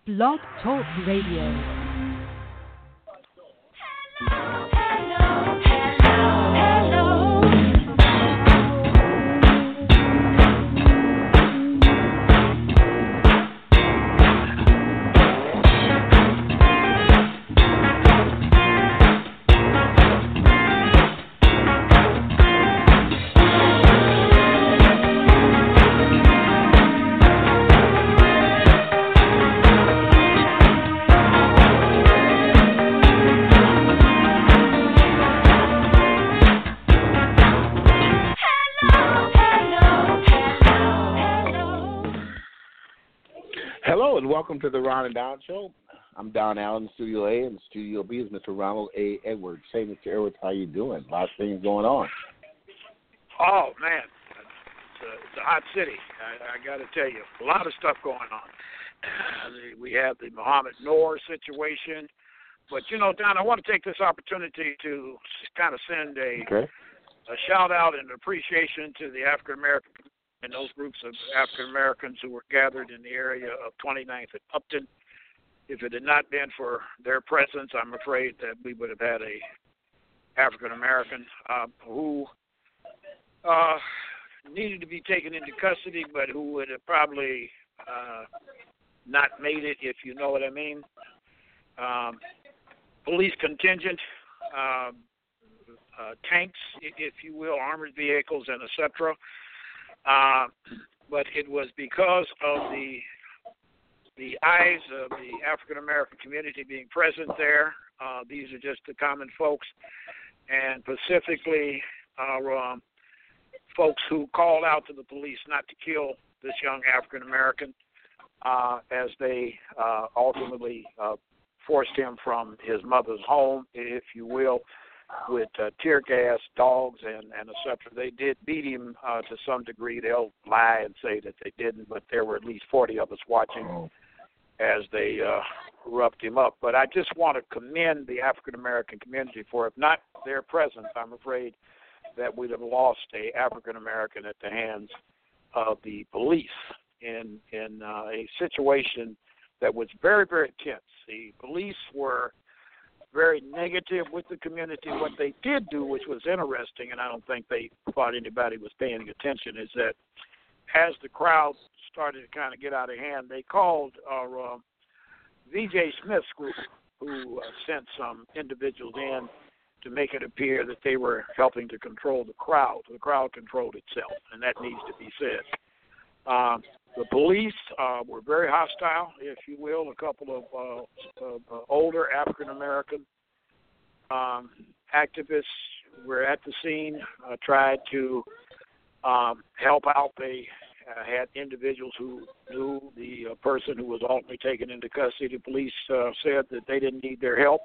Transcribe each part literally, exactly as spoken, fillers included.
Blog Talk Radio. Welcome to the Ron and Don Show. I'm Don Allen, Studio A, and Studio B is Mister Ronald A. Edwards. Hey, Mister Edwards, how you doing? A lot of things going on. Oh, man, it's a, it's a hot city. I, I got to tell you, a lot of stuff going on. We have the Muhammad Noor situation. But, you know, Don, I want to take this opportunity to kind of send a, okay. a shout-out and appreciation to the African-American and those groups of African-Americans who were gathered in the area of twenty-ninth and Upton. If it had not been for their presence, I'm afraid that we would have had a African-American uh, who uh, needed to be taken into custody, but who would have probably uh, not made it, if you know what I mean. Um, police contingent, uh, uh, tanks, if you will, armored vehicles, and et cetera. Uh, but it was because of the the eyes of the African-American community being present there. Uh, these are just the common folks, and specifically uh, um, folks who called out to the police not to kill this young African-American uh, as they uh, ultimately uh, forced him from his mother's home, if you will, with uh, tear gas, dogs, and, and et cetera. They did beat him uh, to some degree. They'll lie and say that they didn't, but there were at least forty of us watching as they uh, roughed him up. But I just want to commend the African-American community for, if not their presence, I'm afraid that we'd have lost a African-American at the hands of the police in, in uh, a situation that was very, very tense. The police were very negative with the community. What they did do, which was interesting, and I don't think they thought anybody was paying attention, is that as the crowd started to kind of get out of hand, they called our uh, V J Smith's group, who uh, sent some individuals in to make it appear that they were helping to control the crowd. The crowd controlled itself, and that needs to be said. Um, The police uh, were very hostile, if you will. A couple of, uh, of uh, older African-American um, activists were at the scene, uh, tried to um, help out. They uh, had individuals who knew the uh, person who was ultimately taken into custody. The police uh, said that they didn't need their help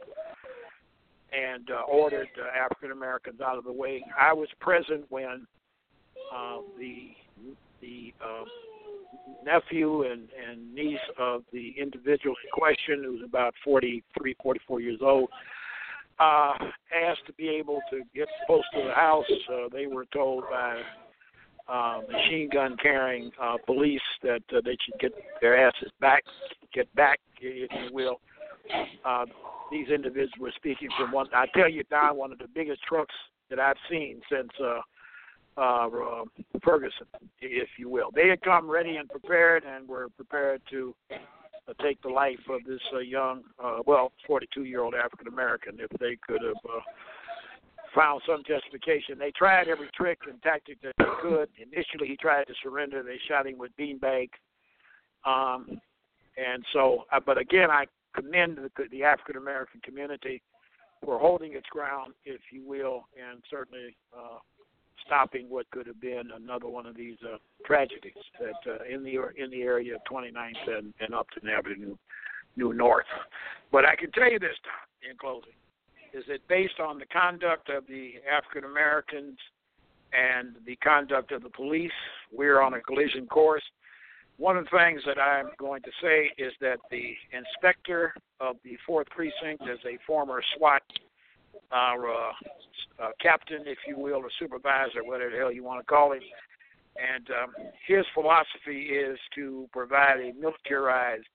and uh, ordered uh, African-Americans out of the way. I was present when uh, the the uh, nephew and, and niece of the individual in question, who was about forty-three, forty-four years old, uh, asked to be able to get close to the house. Uh, they were told by uh, machine gun carrying uh, police that uh, they should get their asses back, get back, if you will. Uh, these individuals were speaking from one, I tell you, Don, one of the biggest trucks that I've seen since uh, Uh, uh, Ferguson, if you will. They had come ready and prepared and were prepared to uh, take the life of this uh, young, uh, well, forty-two-year-old African-American if they could have uh, found some justification. They tried every trick and tactic that they could. Initially, he tried to surrender. They shot him with beanbags. Um, and so, uh, but again, I commend the, the African-American community for holding its ground, if you will, and certainly uh, stopping what could have been another one of these uh, tragedies that uh, in the in the area of twenty-ninth and, and Upton Avenue, New North. But I can tell you this, Tom, in closing, is that based on the conduct of the African Americans and the conduct of the police, we're on a collision course. One of the things that I'm going to say is that the inspector of the fourth Precinct is a former SWAT uh, uh, uh, captain, if you will, or supervisor, whatever the hell you want to call him. And um, his philosophy is to provide a militarized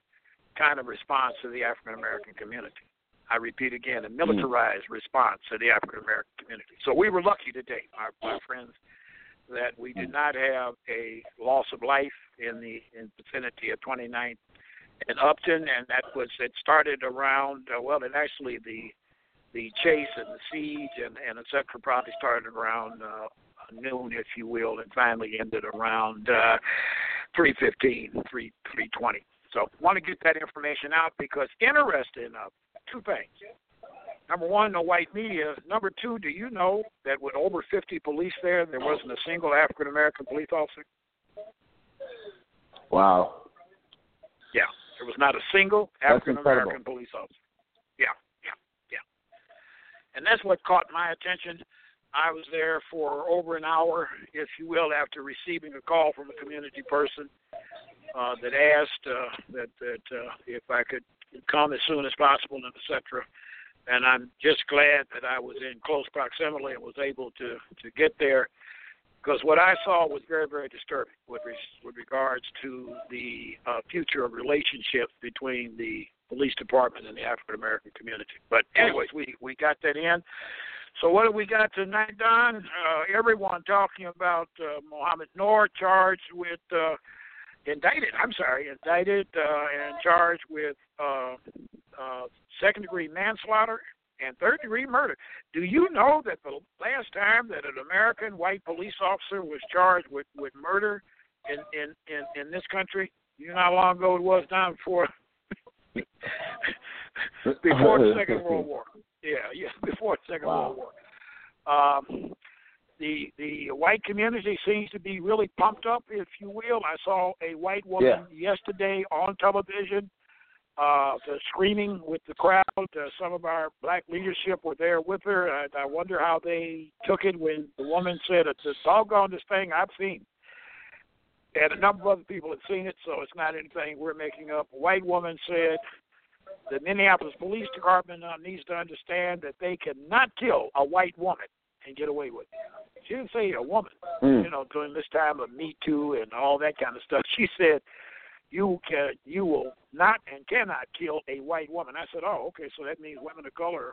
kind of response to the African American community. I repeat again, a militarized mm. response to the African American community. So we were lucky today, my, my friends, that we did not have a loss of life in the in vicinity of twenty-ninth and Upton, and that was it started around uh, well, it actually the the chase and the siege and and et cetera probably started around uh, noon, if you will, and finally ended around uh, three fifteen, three twenty. So I want to get that information out because interesting enough, two things. Number one, the white media. Number two, do you know that with over fifty police there, there wasn't a single African-American police officer? Wow. Yeah, there was not a single African-American police officer. Yeah, yeah, yeah. And that's what caught my attention. I was there for over an hour, if you will, after receiving a call from a community person uh, that asked uh, that, that uh, if I could come as soon as possible, and et cetera. And I'm just glad that I was in close proximity and was able to, to get there, because what I saw was very, very disturbing with, res- with regards to the uh, future of relationships between the police department and the African-American community. But anyways, we, we got that in. So what do we got tonight, Don? Uh, everyone talking about uh, Mohammed Noor charged with, uh, indicted, I'm sorry, indicted uh, and charged with uh, uh, second-degree manslaughter and third-degree murder. Do you know that the last time that an American white police officer was charged with, with murder in, in, in, in this country, you know how long ago it was, Don, before, before the Second World War? Yeah, yeah, before the Second wow. World War. Um, the the white community seems to be really pumped up, if you will. I saw a white woman yeah. yesterday on television uh, screaming with the crowd. Uh, some of our black leadership were there with her. I, I wonder how they took it when the woman said, "It's a doggone thing I've seen." And a number of other people had seen it, so it's not anything we're making up. A white woman said, the Minneapolis Police Department uh, needs to understand that they cannot kill a white woman and get away with it. She didn't say a woman, mm. you know, during this time of Me Too and all that kind of stuff. She said, you can, you will not and cannot kill a white woman. I said, oh, okay, so that means women of color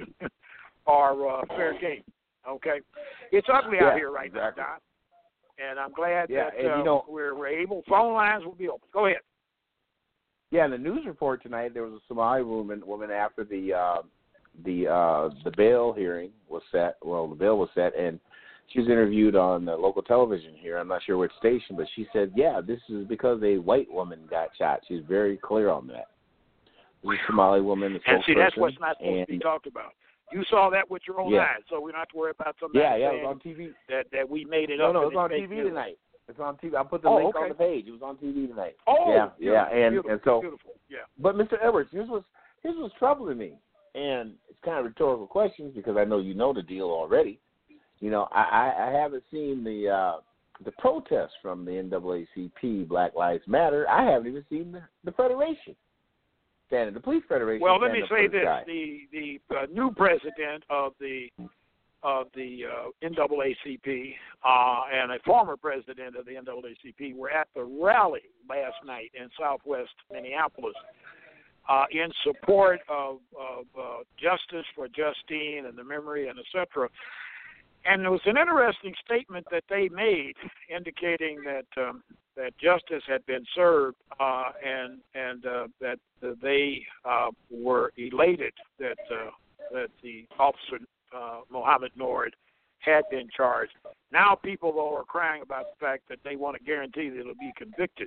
are uh, fair game. Okay? It's ugly yeah, out here right exactly. now, Don. And I'm glad yeah, that and, uh, you know, we're, we're able. Phone lines will be open. Go ahead. Yeah, in the news report tonight, there was a Somali woman, woman after the uh, the uh, the bail hearing was set. Well, the bail was set, and she was interviewed on uh, local television here. I'm not sure which station, but she said, "Yeah, this is because a white woman got shot." She's very clear on that. This is a Somali woman, the and see, that's what's not supposed and, to be talked about. You saw that with your own yeah. eyes, so we don't have to worry about somebody yeah, yeah, saying it was on T V. that that we made it no, up. No, no, it was on T V news. tonight. It's on T V. I put the oh, link okay. on the page. It was on T V tonight. Oh, yeah, yeah, and beautiful, and so, beautiful. Yeah. But Mister Edwards, here's what's here's what's troubling me, and it's kind of rhetorical questions because I know you know the deal already. You know, I, I, I haven't seen the uh, the protests from the N double A C P, Black Lives Matter. I haven't even seen the, the Federation standing, the Police Federation. Well, let me say this: guy. the the uh, new president of the of the uh, N double A C P uh, and a former president of the N double A C P were at the rally last night in Southwest Minneapolis uh, in support of, of uh, justice for Justine and the memory and et cetera. And there was an interesting statement that they made indicating that um, that justice had been served uh, and and uh, that uh, they uh, were elated that uh, that the officer uh, Mohammed Noor had been charged. Now people though are crying about the fact that they want to guarantee that it'll be convicted.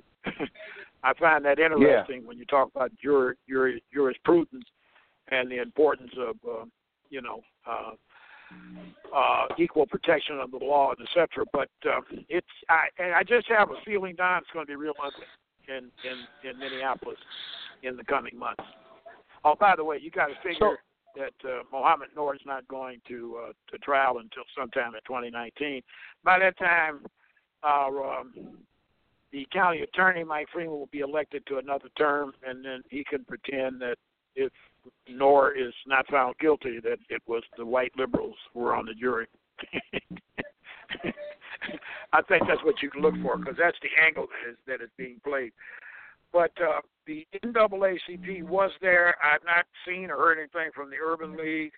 I find that interesting yeah. when you talk about jur, jur, jurisprudence and the importance of uh, you know. Uh, Uh, equal protection of the law, et cetera. But uh, it's I, and I just have a feeling, Don, it's going to be real ugly in, in, in Minneapolis in the coming months. Oh, by the way, you got to figure so, that uh, Mohammed Noor is not going to uh, to trial until sometime in twenty nineteen. By that time, uh, um, the county attorney, Mike Freeman, will be elected to another term, and then he can pretend that if Noor is not found guilty, that it was the white liberals who were on the jury. I think that's what you can look for, because that's the angle that is, that is being played. But uh, the N double A C P was there. I've not seen or heard anything from the Urban League.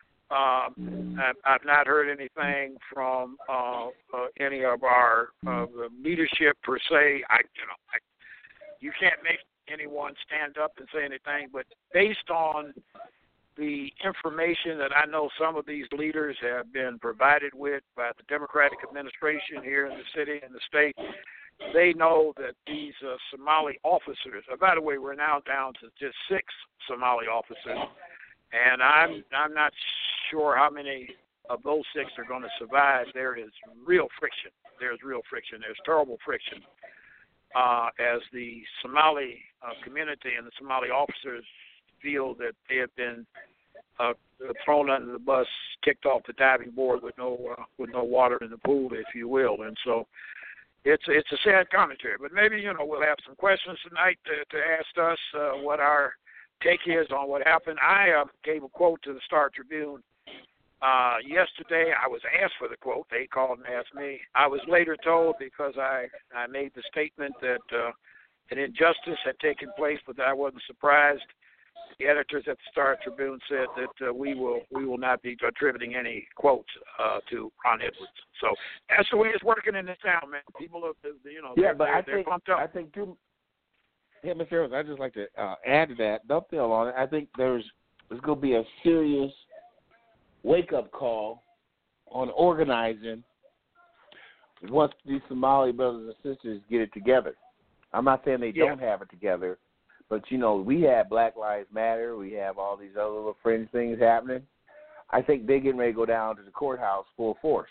Um, I've, I've not heard anything from uh, uh, any of our uh, leadership per se. I, you know, I, you can't make anyone stand up and say anything, but based on the information that I know some of these leaders have been provided with by the Democratic administration here in the city and the state, they know that these uh, Somali officers, uh, by the way, we're now down to just six Somali officers, and I'm I'm not sure how many of those six are going to survive. There is real friction. There's real friction. There's terrible friction uh, as the Somali uh, community and the Somali officers feel that they have been uh, thrown under the bus, kicked off the diving board with no uh, with no water in the pool, if you will, and so. It's it's a sad commentary, but maybe, you know, we'll have some questions tonight to, to ask us uh, what our take is on what happened. I uh, gave a quote to the Star Tribune uh, yesterday. I was asked for the quote. They called and asked me. I was later told, because I, I made the statement that uh, an injustice had taken place, but I wasn't surprised. The editors at the Star Tribune said that uh, we will we will not be attributing any quotes uh, to Ron Edwards. So that's the way it's working in this town, man. People are, you know, yeah, they're, but they're, I they're think pumped up. I think too. Yeah, Mister Harris, I'd just like to uh, add to that, dovetail on it. I think there's there's going to be a serious wake up call on organizing once these Somali brothers and sisters get it together. I'm not saying they yeah. don't have it together. But, you know, we have Black Lives Matter. We have all these other little fringe things happening. I think they're getting ready to go down to the courthouse full force.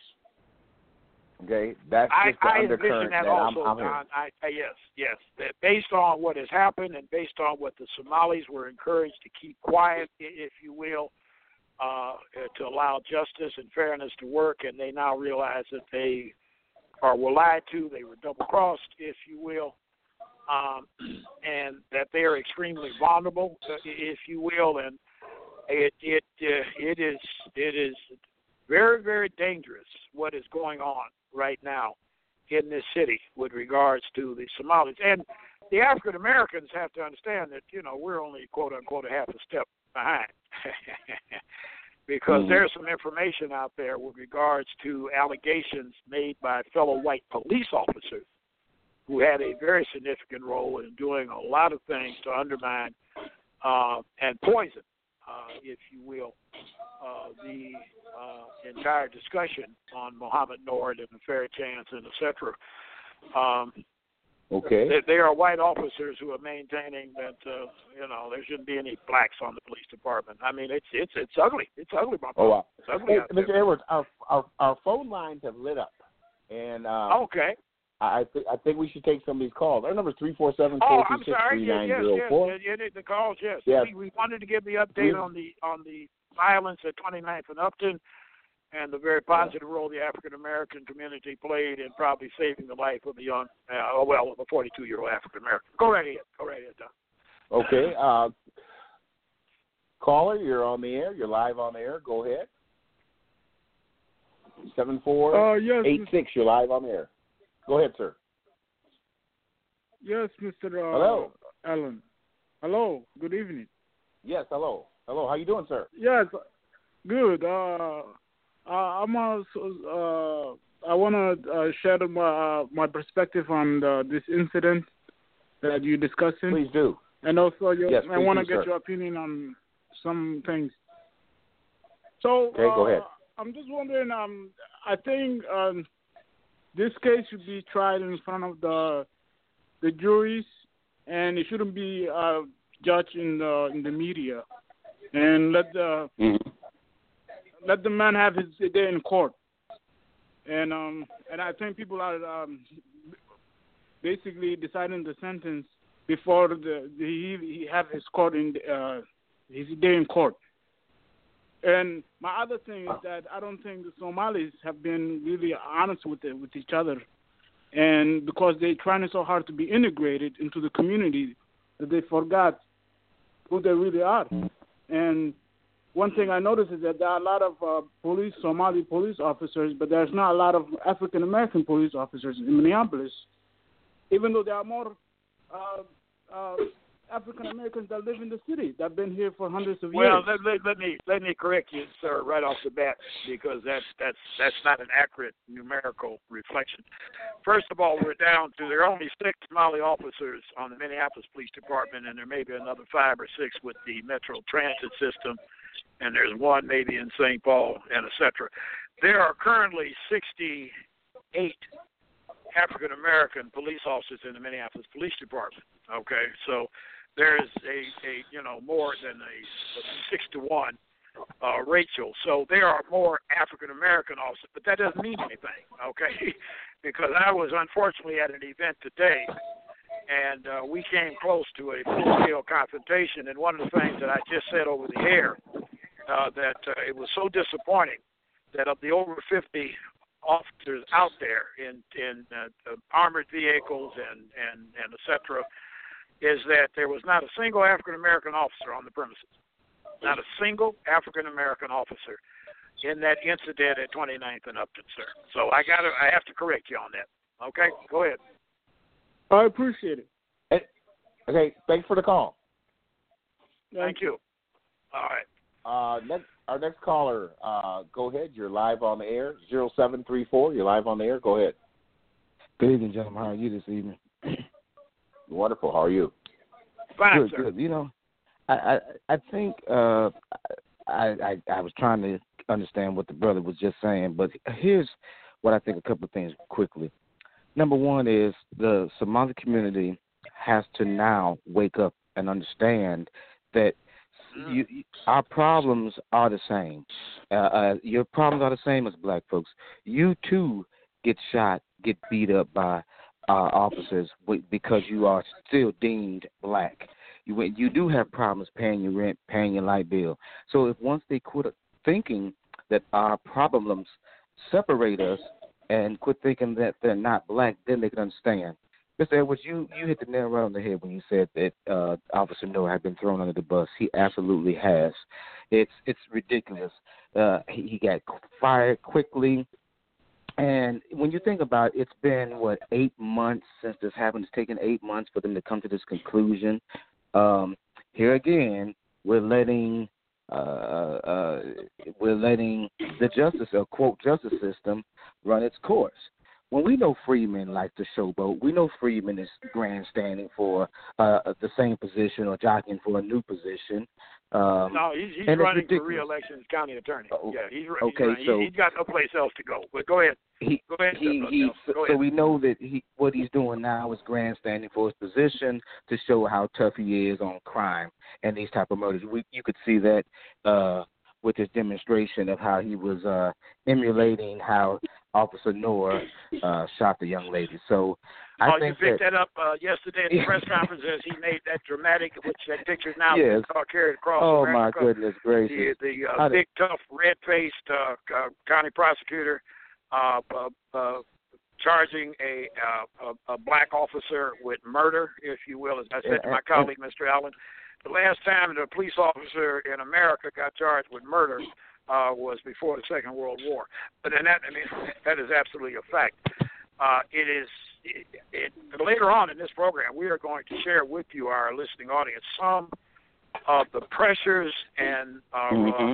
Okay? That's just I, the I undercurrent that, that also, I'm, I'm Don. I, I, yes, yes. That based on what has happened and based on what the Somalis were encouraged to keep quiet, if you will, uh, to allow justice and fairness to work, and they now realize that they are were lied to, they were double-crossed, if you will. Um, and that they are extremely vulnerable, uh, if you will, and it it uh, it is it is very very dangerous what is going on right now in this city with regards to the Somalis. And the African Americans have to understand that, you know, we're only quote unquote a half a step behind because mm-hmm. there's some information out there with regards to allegations made by fellow white police officers who had a very significant role in doing a lot of things to undermine uh, and poison, uh, if you will, uh, the uh, entire discussion on Mohammed Nord and the fair chance and et cetera. Um, okay. They, they are white officers who are maintaining that, uh, you know, there shouldn't be any blacks on the police department. I mean, it's it's it's ugly. It's ugly, my Oh, wow. It's ugly hey, Mister Edwards, our, our, our phone lines have lit up. And um, okay. I think I think we should take some of these calls. Our number is three four seven Oh, four I'm two six sorry. three Yes, nine yes, zero four. yes, yes, the calls. Yes. Yes. We, we wanted to give the update on the on the violence at twenty-ninth and Upton, and the very positive role the African American community played in probably saving the life of a young, uh, well, a forty-two year old African American. Go right ahead. Go right ahead, Don. Okay. Uh, caller, you're on the air. You're live on the air. Go ahead. Seven four uh, yes, eight six. You're live on the air. Go ahead, sir. Yes, Mister Uh, hello, Allen. Hello. Good evening. Yes. Hello. Hello. How you doing, sir? Yes. Good. Uh, uh, I'm also. Uh, I want to uh, share my uh, my perspective on the, this incident that you're discussing. Please do. And also, your, yes, I want to do, get sir. your opinion on some things. So, okay, uh, go ahead. I'm just wondering. Um, I think um, this case should be tried in front of the the juries, and it shouldn't be uh, judged in the in the media. And let the mm-hmm. let the man have his day in court. And um and I think people are um, basically deciding the sentence before the, the he, he have his court in uh, his day in court. And my other thing is that I don't think the Somalis have been really honest with it, with each other. And because they're trying so hard to be integrated into the community, that they forgot who they really are. And one thing I noticed is that there are a lot of uh, police, Somali police officers, but there's not a lot of African-American police officers in Minneapolis, even though there are more uh, uh, African Americans that live in the city that have been here for hundreds of Well, years. let, let, let me let me correct you, sir, right off the bat, because that's that's that's not an accurate numerical reflection. First of all, we're down to there are only six Somali officers on the Minneapolis Police Department, and there may be another five or six with the Metro Transit System, and there's one maybe in Saint Paul, and et cetera. There are currently sixty-eight African American police officers in the Minneapolis Police Department. Okay, so there's a, a you know more than a, a six to one uh, ratio. So there are more African American officers, but that doesn't mean anything. Okay, because I was unfortunately at an event today, and uh, we came close to a full-scale confrontation. And one of the things that I just said over the air uh, that uh, it was so disappointing that of the over fifty officers out there in in uh, uh, armored vehicles and and and et cetera, is that there was not a single African American officer on the premises, not a single African American officer in that incident at twenty-ninth and Upton, sir. So I got to I have to correct you on that. Okay, go ahead. I appreciate it. Hey, okay, thanks for the call. Thank, Thank you. All right. Uh, next, our next caller, uh, go ahead. You're live on the air. Zero seven three four. You're live on the air. Go ahead. Good evening, gentlemen. How are you this evening? Wonderful. How are you? Fine, good, sir. good. You know, I I, I think uh, I, I I was trying to understand what the brother was just saying, but here's what I think. A couple of things quickly. Number one is the Somali community has to now wake up and understand that you, our problems are the same. Uh, uh, your problems are the same as black folks. You too get shot, get beat up by uh, officers because you are still deemed black. You you do have problems paying your rent, paying your light bill. So if once they quit thinking that our problems separate us and quit thinking that they're not black, then they can understand. Mister Edwards, you, you hit the nail right on the head when you said that uh, Officer Noah had been thrown under the bus. He absolutely has. It's it's ridiculous. Uh, he, he got fired quickly. And when you think about it, it's been, what, eight months since this happened. It's taken eight months for them to come to this conclusion. Um, here again, we're letting uh, uh, we're letting the justice, or quote, justice system run its course. When we know Freeman likes to showboat, we know Freeman is grandstanding for uh, the same position or jockeying for a new position. Um, no, he's, he's and running for re-election as county attorney. Oh, yeah, he's, okay, he's, so he's got no place else to go. But go ahead. He, go ahead. he, he, go so ahead. we know that he, what he's doing now is grandstanding for his position to show how tough he is on crime and these type of murders. We, you could see that uh, with his demonstration of how he was uh, emulating how Officer Noah uh, shot the young lady. So I oh, think you picked that, that up uh, yesterday at the press conference as he made that dramatic, which that picture now yes. car carried across Oh, America. my goodness gracious. The, the uh, big, tough, red-faced uh, uh, county prosecutor uh, uh, uh, charging a, uh, a a black officer with murder, if you will, as I said and, to my and, colleague, Mister Allen. The last time that a police officer in America got charged with murder uh, was before the Second World War. But then that, I mean, that is absolutely a fact. Uh, it is it, it, later on in this program, we are going to share with you, our listening audience, some of the pressures and uh, mm-hmm. uh,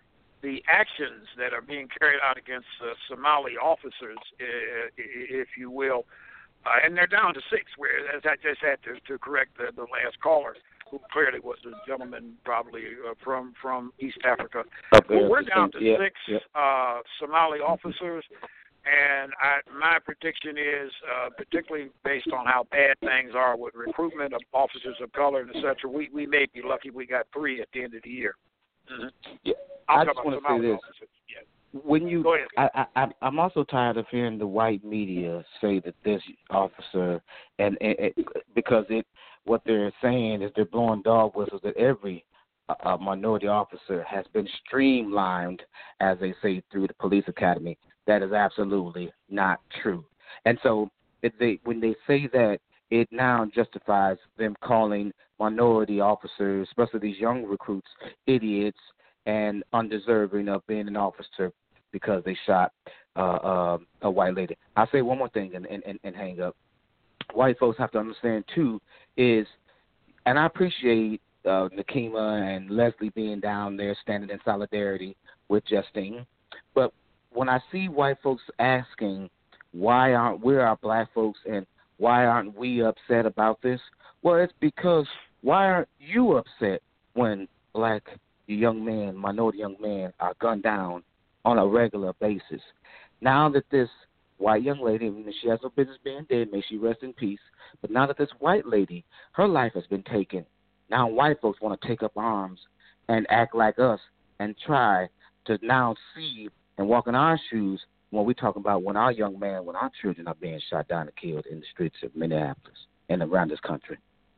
the actions that are being carried out against uh, Somali officers, uh, if you will. Uh, and they're down to six, whereas I just had to, to correct the, the last caller, who clearly was a gentleman probably uh, from, from East Africa. Okay, well, we're down to yeah, six yeah. Uh, Somali officers, and I, my prediction is, uh, particularly based on how bad things are with recruitment of officers of color and et cetera, we, we may be lucky we got three at the end of the year. Mm-hmm. Yeah. I'm I talking just want about to say this. officers. Yeah. When you, Go ahead. I, I, I'm also tired of hearing the white media say that this officer, and, and it, because it, what they're saying is they're blowing dog whistles that every uh, minority officer has been streamlined, as they say, through the police academy. That is absolutely not true. And so, if they, when they say that, it now justifies them calling minority officers, especially these young recruits, idiots and undeserving of being an officer because they shot uh, uh, a white lady. I'll say one more thing and, and, and hang up. White folks have to understand, too, is and I appreciate uh, Nakima and Leslie being down there standing in solidarity with Justine. But when I see white folks asking, why aren't we our black folks and why aren't we upset about this? Well, it's because why aren't you upset when black young men, minority young men, are gunned down on a regular basis? Now that this white young lady, she has no business being dead, may she rest in peace, but now that this white lady, her life has been taken, now white folks want to take up arms and act like us and try to now see and walk in our shoes when we talk about when our young man, when our children are being shot down and killed in the streets of Minneapolis and around this country.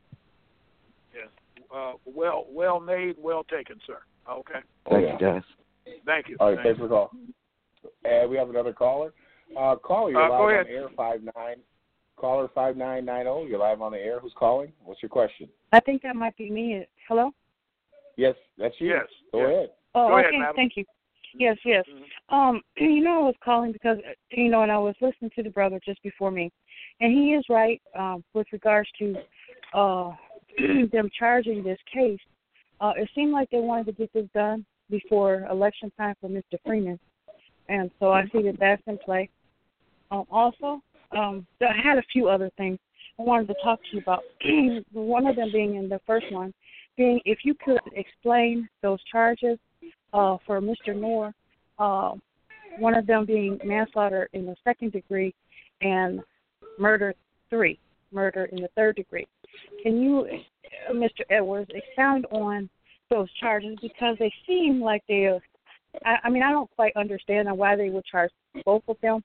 Yes. Uh, well, well made, well taken, sir. Okay. Thank yeah. you, guys. Thank you. All right, Thank thanks for the call. And we have another caller. Uh, caller, you're Uh, live go on ahead. the air. Five nine. Caller five nine nine zero. You're live on the air. Who's calling? What's your question? I think that might be me. Hello? Yes, that's you. Yes, Go yes. ahead. Oh, Go ahead, okay. madam. Thank you. Yes, yes. Mm-hmm. Um, you know, I was calling because, you know, and I was listening to the brother just before me, and he is right um, with regards to uh, them charging this case. Uh, it seemed like they wanted to get this done before election time for Mister Freeman, and so I see that that's in play. Um, also, um, I had a few other things I wanted to talk to you about. One of them being in the first one, being if you could explain those charges uh, for Mister Noor, uh, one of them being manslaughter in the second degree and murder three, murder in the third degree. Can you, uh, Mister Edwards, expound on those charges because they seem like they are, I, I mean, I don't quite understand why they would charge both of them.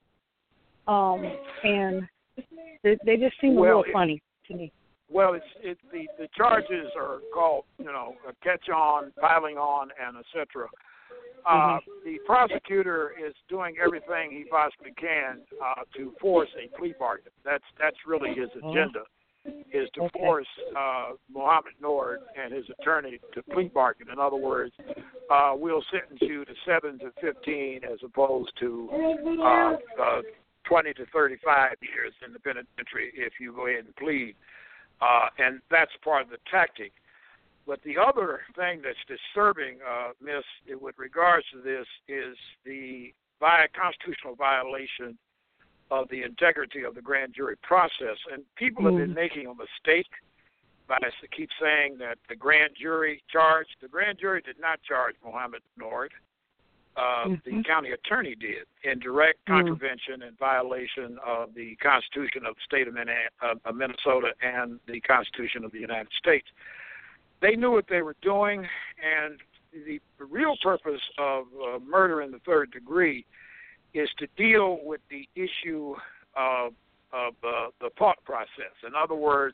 Um, and they, they just seem Well, a little it, funny to me. Well, it's it, the the charges are called, you know, a catch on, piling on, and et cetera. Uh, Mm-hmm. The prosecutor is doing everything he possibly can uh, to force a plea bargain. That's that's really his agenda, is to Okay. force uh, Mohammed Noor and his attorney to plea bargain. In other words, uh, we'll sentence you to seven to fifteen as opposed to uh, uh, twenty to thirty-five years in the penitentiary if you go ahead and plead. Uh, and that's part of the tactic. But the other thing that's disturbing, uh, Miss, with regards to this is the vi- constitutional violation of the integrity of the grand jury process. And people have been making a mistake by keep saying that the grand jury charged. The grand jury did not charge Mohammed Noor. Uh, Mm-hmm. The county attorney did in direct contravention and violation of the Constitution of the state of Minnesota and the Constitution of the United States. They knew what they were doing, and the real purpose of uh, murder in the third degree is to deal with the issue of, of uh, the thought process. In other words,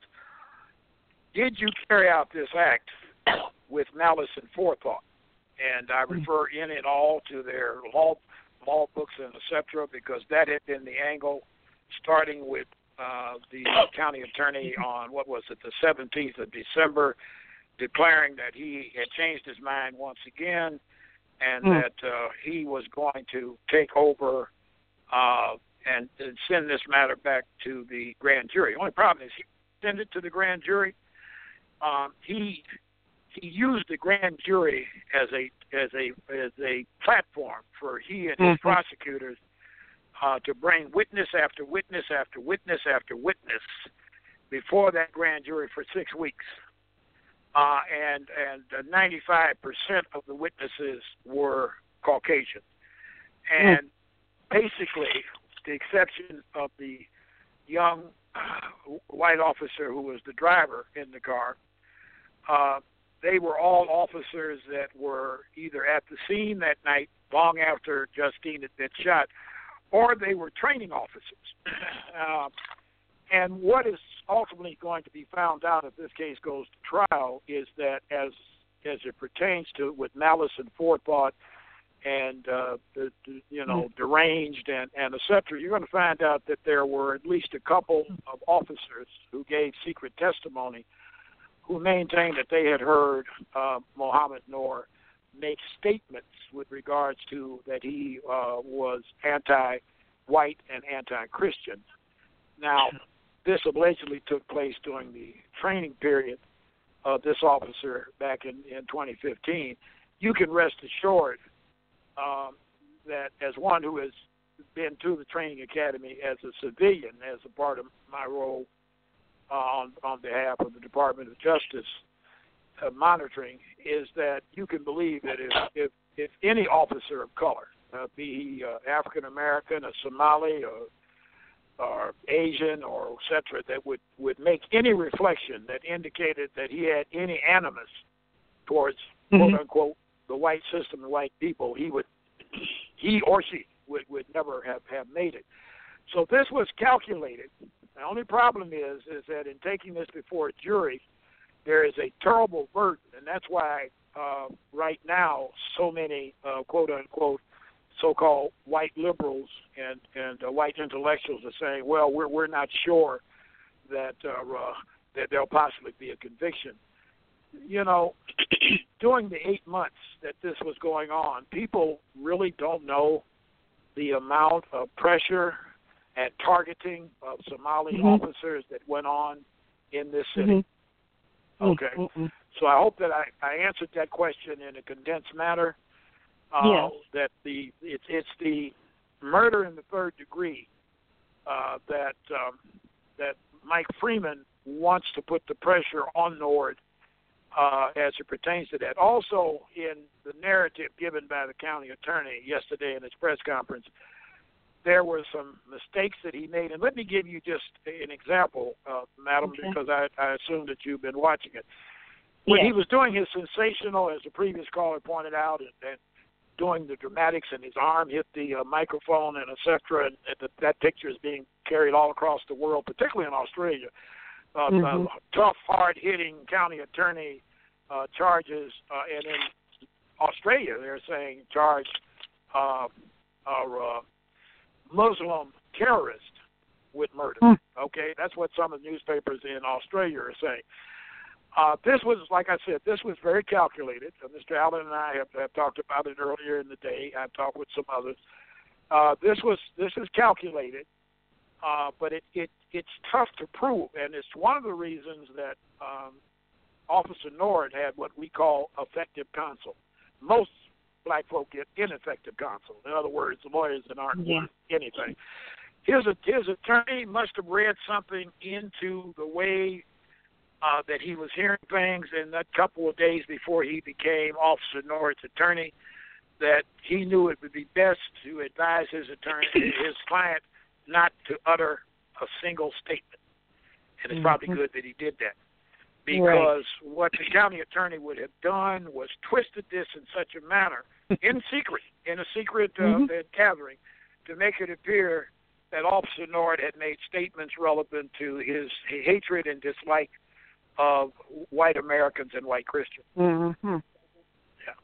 did you carry out this act with malice and forethought? And I refer in it all to their law, law books and et cetera, because that had been the angle, starting with uh, the county attorney on, what was it, the seventeenth of December, declaring that he had changed his mind once again and mm. that uh, he was going to take over uh, and, and send this matter back to the grand jury. The only problem is he sent it to the grand jury. Um, he he used the grand jury as a as a as a platform for he and his mm-hmm. prosecutors uh, to bring witness after witness after witness after witness before that grand jury for six weeks. Uh, and and ninety-five percent of the witnesses were Caucasian. And mm. basically, the exception of the young uh, white officer who was the driver in the car, uh, they were all officers that were either at the scene that night, long after Justine had been shot, or they were training officers. uh, And what is ultimately going to be found out if this case goes to trial is that as as it pertains to with malice and forethought and, uh, the, the, you know, deranged and, and et cetera, you're going to find out that there were at least a couple of officers who gave secret testimony who maintained that they had heard uh, Mohammed Noor make statements with regards to that he uh, was anti-white and anti-Christian. Now, this allegedly took place during the training period uh, this officer back in, in twenty fifteen, you can rest assured um, that as one who has been to the training academy as a civilian, as a part of my role uh, on, on behalf of the Department of Justice uh, monitoring, is that you can believe that if, if, if any officer of color, uh, be he uh, African American, a Somali, or or Asian, or et cetera, that would, would make any reflection that indicated that he had any animus towards, mm-hmm. quote unquote, the white system and white people, he would, he or she would, would never have, have made it. So this was calculated. The only problem is, is that in taking this before a jury, there is a terrible burden, and that's why uh, right now so many, uh, quote unquote, so-called white liberals and and uh, white intellectuals are saying, well, we're we're not sure that uh, uh, that there'll possibly be a conviction. You know, during the eight months that this was going on, people really don't know the amount of pressure and targeting of Somali mm-hmm. officers that went on in this city. Mm-hmm. Okay, mm-hmm. So I hope that I, I answered that question in a condensed manner. Uh, yes. That the it's it's the murder in the third degree uh, that um, that Mike Freeman wants to put the pressure on Nord uh, as it pertains to that. Also, in the narrative given by the county attorney yesterday in his press conference, there were some mistakes that he made, and let me give you just an example, uh, Madam, okay. because I, I assume that you've been watching it. When yes. he was doing his sensational, as the previous caller pointed out, and, and doing the dramatics, and his arm hit the uh, microphone and et cetera, and, and the, that picture is being carried all across the world, particularly in Australia. Uh, mm-hmm. uh, tough, hard-hitting county attorney uh, charges, uh, and in Australia they're saying charge uh, are uh, Muslim terrorist with murder. Mm. Okay, that's what some of the newspapers in Australia are saying. Uh, this was, like I said, this was very calculated. Uh, Mister Allen and I have, have talked about it earlier in the day. I've talked with some others. Uh, this was this is calculated, uh, but it, it it's tough to prove, and it's one of the reasons that um, Officer Nord had what we call effective counsel. Most black folk get ineffective counsel. In other words, the lawyers that aren't yeah. worth anything. His his attorney must have read something into the way Uh, that he was hearing things in that couple of days before he became Officer Nord's attorney, that he knew it would be best to advise his attorney, his client, not to utter a single statement. And it's probably good that he did that, because right. what the county attorney would have done was twisted this in such a manner, in secret, in a secret uh, mm-hmm. gathering, to make it appear that Officer Nord had made statements relevant to his hatred and dislike of white Americans and white Christians. Mm-hmm. Yeah.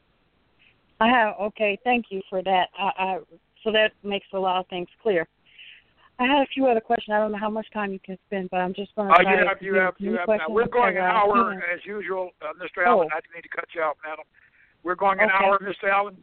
I have, okay, thank you for that. I, I, so that makes a lot of things clear. I had a few other questions. I don't know how much time you can spend, but I'm just going to uh, try you have, to you have, you have. Now, we're going an hour as usual, uh, Mister Oh. Allen. I didn't mean to cut you out, madam. We're going an okay. hour, Mister Allen.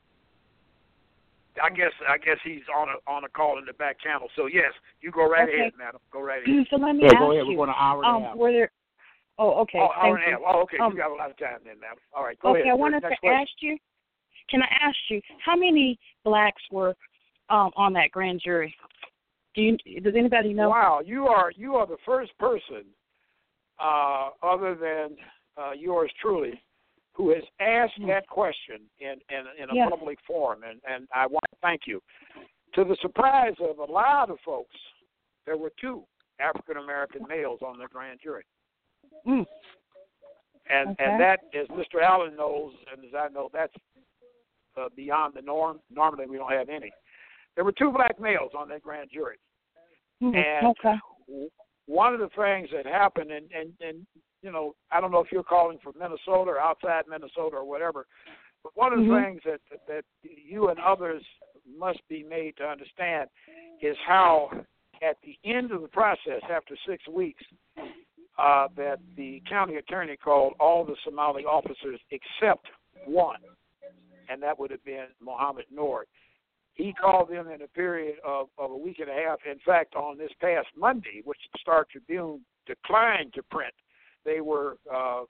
I guess I guess he's on a on a call in the back channel. So yes, you go right okay. ahead, madam. Go right ahead. So let me yeah, ask go ahead. you. We're going an hour and um, a half. Were there? Oh, okay. Oh, hour Thank and a half. you. Oh, okay. Um, you got a lot of time then, madam. All right, go okay, ahead. I wanted to question. ask you. Can I ask you how many blacks were um, on that grand jury? Do you? Does anybody know? Wow, you are you are the first person, uh, other than uh, yours truly, who has asked mm. that question in in, in a yeah. public forum, and, and I want to thank you. To the surprise of a lot of folks, there were two African American males on the grand jury. Mm. And okay. and that, as Mister Allen knows, and as I know, that's uh, beyond the norm. Normally, we don't have any. There were two black males on that grand jury. Mm. And okay. one of the things that happened, and, and, and, you know, I don't know if you're calling from Minnesota or outside Minnesota or whatever, but one of the mm-hmm. things that, that, that you and others must be made to understand is how at the end of the process, after six weeks, uh, that the county attorney called all the Somali officers except one, and that would have been Mohammed Nord. He called them in a period of, of a week and a half. In fact, on this past Monday, which the Star Tribune declined to print, they were uh,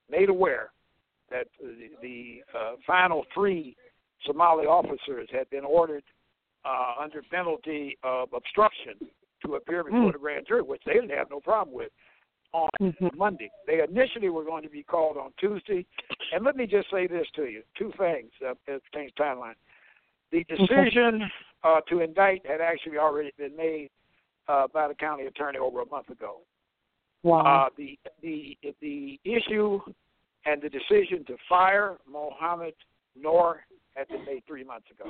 made aware that the, the uh, final three Somali officers had been ordered uh, under penalty of obstruction to appear before mm. the grand jury, which they didn't have no problem with, on mm-hmm. Monday. They initially were going to be called on Tuesday. And let me just say this to you, two things uh, as pertains to timeline. The decision uh, to indict had actually already been made uh, by the county attorney over a month ago. Wow. Uh, the the the issue and the decision to fire Mohammed Noor had been made three months ago.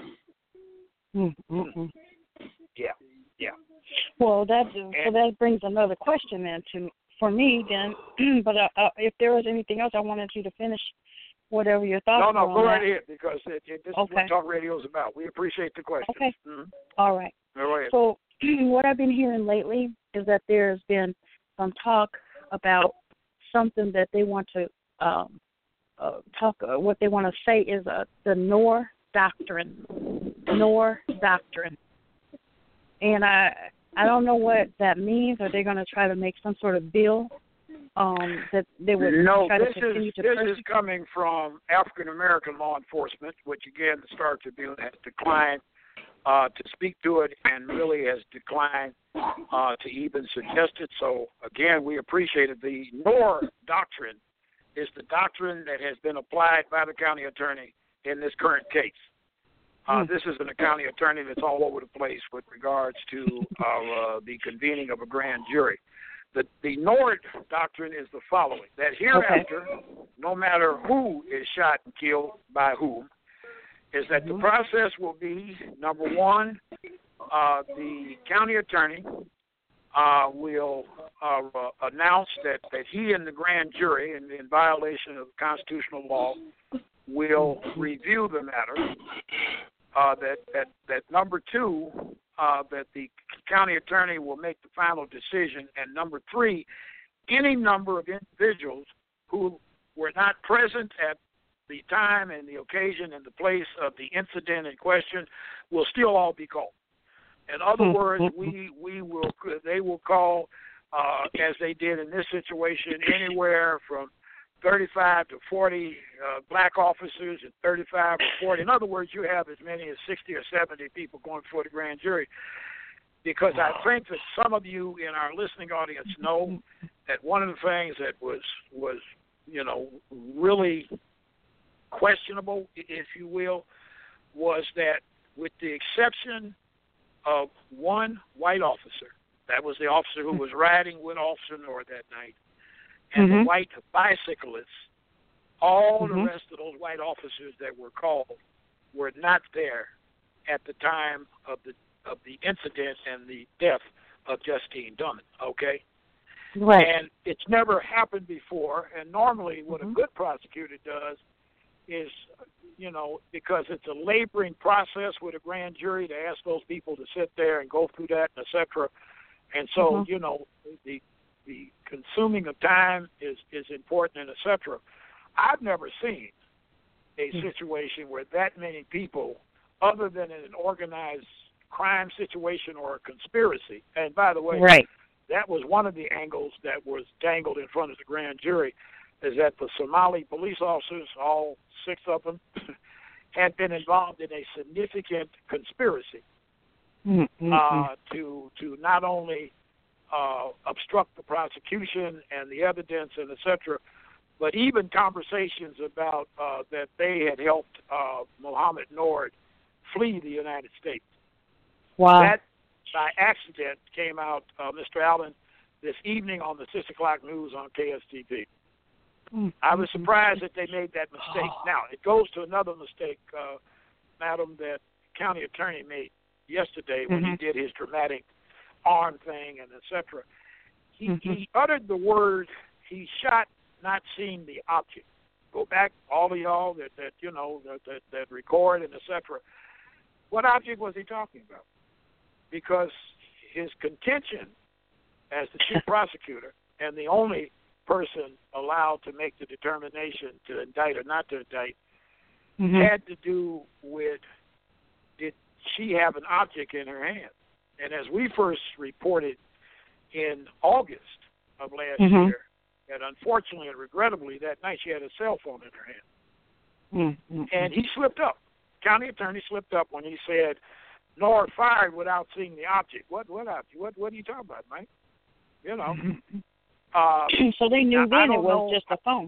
Mm-hmm. Yeah, yeah. Well, that so that brings another question then to for me then. But uh, uh, if there was anything else, I wanted you to finish whatever your thoughts. No, no, were go on right that. ahead because it, it, this okay. is what Talk Radio is about. We appreciate the question. Okay. Mm-hmm. All right. Go ahead. So what I've been hearing lately is that there's been some talk about something that they want to um, uh, talk. Uh, what they want to say is uh, the Noor doctrine. Noor doctrine, and I I don't know what that means. Are they going to try to make some sort of bill um, that they would no, try this to continue is, to this persecute? is coming from African American law enforcement, which again the Star Tribune has declined uh, to speak to it, and really has declined uh, to even suggest it. So again, we appreciate it. The Noor doctrine is the doctrine that has been applied by the county attorney in this current case. Uh, this is an county attorney that's all over the place with regards to uh, uh, the convening of a grand jury. The, the Noor doctrine is the following, that hereafter, okay. no matter who is shot and killed by whom, is that mm-hmm. the process will be, number one, uh, the county attorney uh, will uh, uh, announce that, that he and the grand jury, in, in violation of constitutional law, will review the matter. Uh, that, that, that number two, uh, that the county attorney will make the final decision, and number three, any number of individuals who were not present at the time and the occasion and the place of the incident in question will still all be called. In other words, we we will they will call, uh, as they did in this situation, anywhere from thirty-five to forty uh, black officers and thirty-five or forty. In other words, you have as many as sixty or seventy people going before the grand jury. Because I think that some of you in our listening audience know that one of the things that was, was you know, really questionable, if you will, was that with the exception of one white officer, that was the officer who was riding with Officer Noor that night, and mm-hmm. the white bicyclists, all mm-hmm. the rest of those white officers that were called were not there at the time of the of the incident and the death of Justine Dunn, okay? Right. And it's never happened before, and normally what mm-hmm. a good prosecutor does is, you know, because it's a laboring process with a grand jury to ask those people to sit there and go through that, et cetera. And so, mm-hmm. you know, the the consuming of time is, is important, and et cetera. I've never seen a situation where that many people, other than in an organized crime situation or a conspiracy, and by the way, right. that was one of the angles that was dangled in front of the grand jury, is that the Somali police officers, all six of them, had been involved in a significant conspiracy mm-hmm. uh, to to not only uh, obstruct the prosecution and the evidence and et cetera, but even conversations about uh, that they had helped uh, Mohammed Noor flee the United States. Wow. That, by accident, came out, uh, Mister Allen, this evening on the six o'clock news on K S T P. Mm-hmm. I was surprised that they made that mistake. Oh. Now, it goes to another mistake, uh, Madam, that county attorney made yesterday when mm-hmm. he did his dramatic arm thing and et cetera. He, mm-hmm. he uttered the word, he shot not seeing the object. Go back, all of y'all that, that you know, that, that, that record and et cetera. What object was he talking about? Because his contention as the chief prosecutor and the only person allowed to make the determination to indict or not to indict mm-hmm. had to do with, did she have an object in her hand? And as we first reported in August of last mm-hmm. year, And unfortunately and regrettably, that night she had a cell phone in her hand. Mm-hmm. And he slipped up. County attorney slipped up when he said, "Nor fired without seeing the object." What what object? What what are you talking about, Mike? You know. Mm-hmm. Uh, so they knew now, then it was know, just a phone.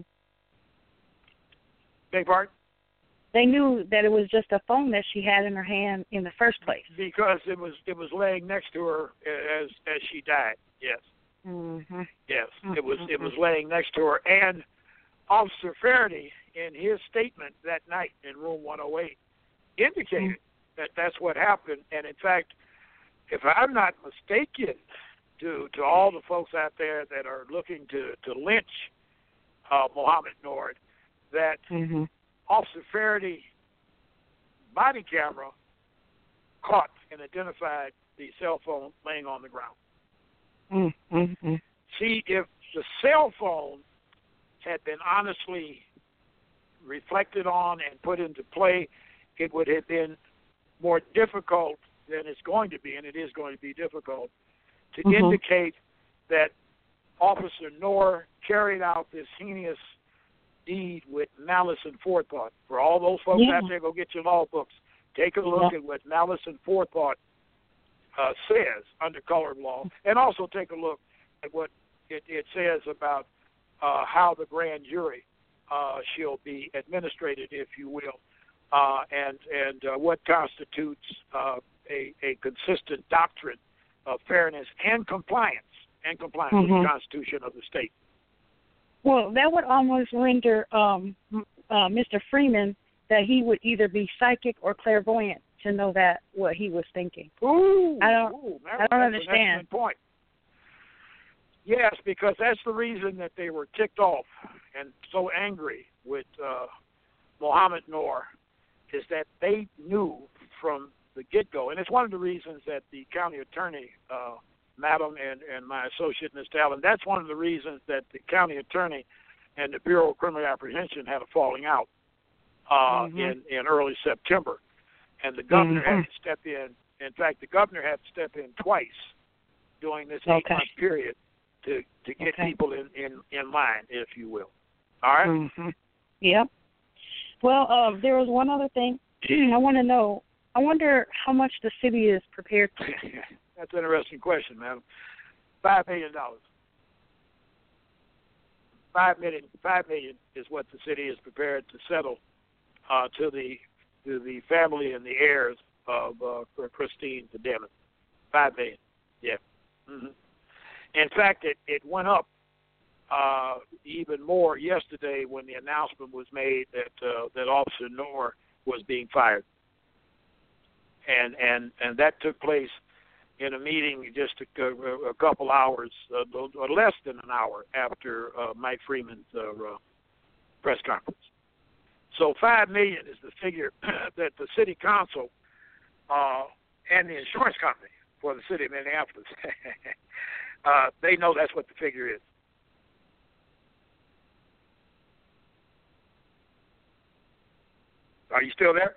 Beg pardon? They knew that it was just a phone that she had in her hand in the first place. Because it was it was laying next to her as as she died. Yes. Mm-hmm. Yes. Mm-hmm. It was it was laying next to her. And Officer Faraday, in his statement that night in room one oh eight, indicated mm-hmm. that that's what happened. And in fact, if I'm not mistaken, to to all the folks out there that are looking to to lynch uh, Mohammed Noor, that mm-hmm. Officer Faraday body camera caught and identified the cell phone laying on the ground. Mm-hmm. See, if the cell phone had been honestly reflected on and put into play, it would have been more difficult than it's going to be, and it is going to be difficult, to mm-hmm. indicate that Officer Noor carried out this heinous deed with malice and forethought. For all those folks yeah. out there, go get your law books. Take a look yeah. at what malice and forethought uh, says under colored law, and also take a look at what it, it says about uh, how the grand jury uh, shall be administrated, if you will, uh, and and uh, what constitutes uh, a, a consistent doctrine of fairness and compliance and compliance mm-hmm. with the Constitution of the state. Well, that would almost render um, uh, Mister Freeman that he would either be psychic or clairvoyant to know that what he was thinking. Ooh, I don't, ooh, that, I don't that's understand. An excellent point. Yes, because that's the reason that they were ticked off and so angry with uh, Mohammed Noor, is that they knew from the get-go, and it's one of the reasons that the county attorney, uh, Madam, and, and my associate, Mister Allen, that's one of the reasons that the county attorney and the Bureau of Criminal Apprehension had a falling out uh, mm-hmm. in, in early September. And the governor mm-hmm. had to step in. In fact, the governor had to step in twice during this okay. eight-month period to, to get okay. people in, in, in line, if you will. All right? Mm-hmm. Yep. Well, uh, there was one other thing I want to know. I wonder how much the city is prepared to. That's an interesting question, madam. Five million dollars. Five million. Five million is what the city is prepared to settle uh, to the to the family and the heirs of uh, Christine Demon. Five million. Yeah. Mm-hmm. In fact, it, it went up uh, even more yesterday when the announcement was made that uh, that Officer Noor was being fired, and and and that took place in a meeting just a, a couple hours, uh, or less than an hour after uh, Mike Freeman's uh, uh, press conference. So five million is the figure that the city council uh, and the insurance company for the city of Minneapolis, uh, they know that's what the figure is. Are you still there?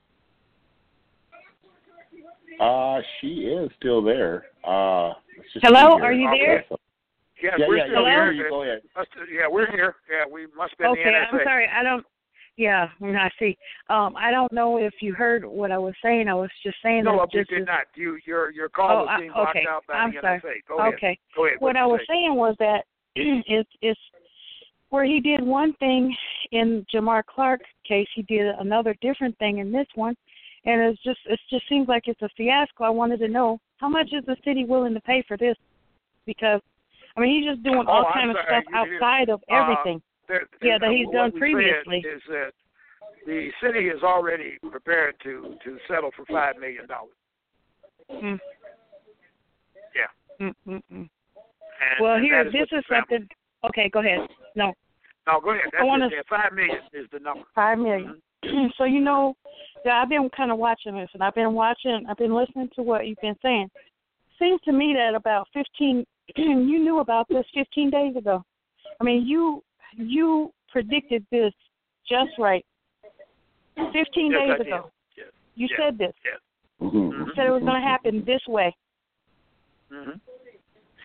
Uh, she is still there. Uh, Hello, are you there? Yes, yeah, we're yeah, still yeah, here. You go ahead. Yeah, we're here. Yeah, we must be in okay, the N S A. I'm sorry. I don't. Yeah, I see. Um, I don't know if you heard what I was saying. I was just saying no, that. No, we just did as, not. You, your, your call oh, was being blocked okay. out by I'm the sorry. N S A. Go ahead. Okay. Go ahead. What I was say? saying was that it's it's where he did one thing in Jamar Clark's case, he did another different thing in this one, and it's just it just seems like it's a fiasco. I wanted to know how much is the city willing to pay for this, because I mean he's just doing all oh, kind of sorry. stuff outside of uh, everything. There, yeah, that he's done what we previously. Said is that the city is already prepared to, to settle for five million dollars. Mm. Yeah. Mm-mm-mm. And, well, and here, is this is something. Okay, go ahead. No. No, go ahead. That's I wanna, it. Yeah, five million is the number. Five million. Mm-hmm. So you know, yeah, I've been kind of watching this, and I've been watching, I've been listening to what you've been saying. Seems to me that about fifteen, you knew about this fifteen days ago. I mean, you you predicted this just right. Fifteen yes, days I ago, yes. you yes. said this. Yes. Mm-hmm. You said it was going to happen this way. Mm-hmm.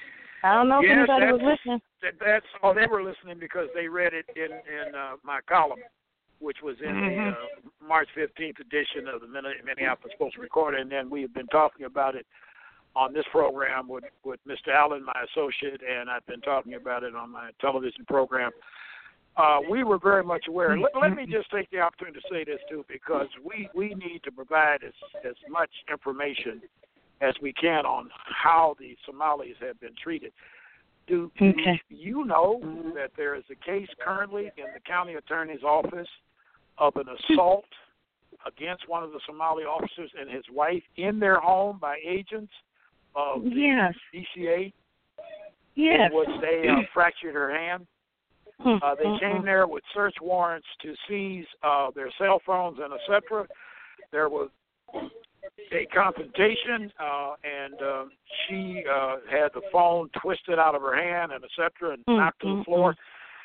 I don't know if yes, anybody was that's, listening. that, that's oh, they were listening because they read it in in uh, my column, which was in Mm-hmm. the uh, March fifteenth edition of the Minneapolis Post Recorder, and then we have been talking about it on this program with, with Mister Allen, my associate, and I've been talking about it on my television program. Uh, we were very much aware. Let, let me just take the opportunity to say this, too, because we, we need to provide as, as much information as we can on how the Somalis have been treated. Do, do Okay. you know that there is a case currently in the county attorney's office of an assault against one of the Somali officers and his wife in their home by agents of the Yes. D C A, Yes. in which they uh, fractured her hand? Uh, they came there with search warrants to seize uh, their cell phones and et cetera. There was a confrontation, uh, and uh, she uh, had the phone twisted out of her hand and et cetera and knocked to the floor.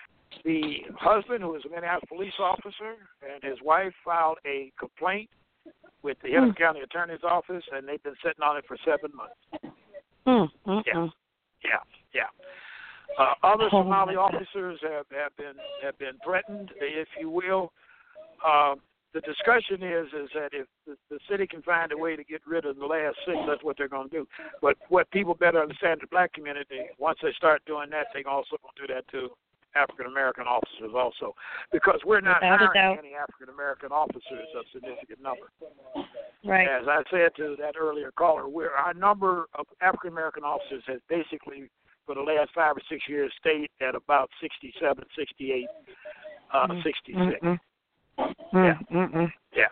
The husband, who is a Minneapolis police officer, and his wife filed a complaint with the Hennepin County Attorney's Office, and they've been sitting on it for seven months. Mm-hmm. Yeah, yeah, yeah. Uh, other Oh, Somali my God. officers have, have been have been threatened, if you will. Uh, the discussion is is that if the, the city can find a way to get rid of the last six, that's what they're going to do. But what people better understand, the black community, once they start doing that, they also going to do that to African American officers also, because we're not Without a doubt. hiring any African American officers of significant number. Right. As I said to that earlier caller, we're, our number of African American officers has basically, for the last five or six years, stayed at about sixty-seven, sixty-eight, uh, Mm. sixty-six. Mm-mm. Yeah. Mm-mm. Yeah.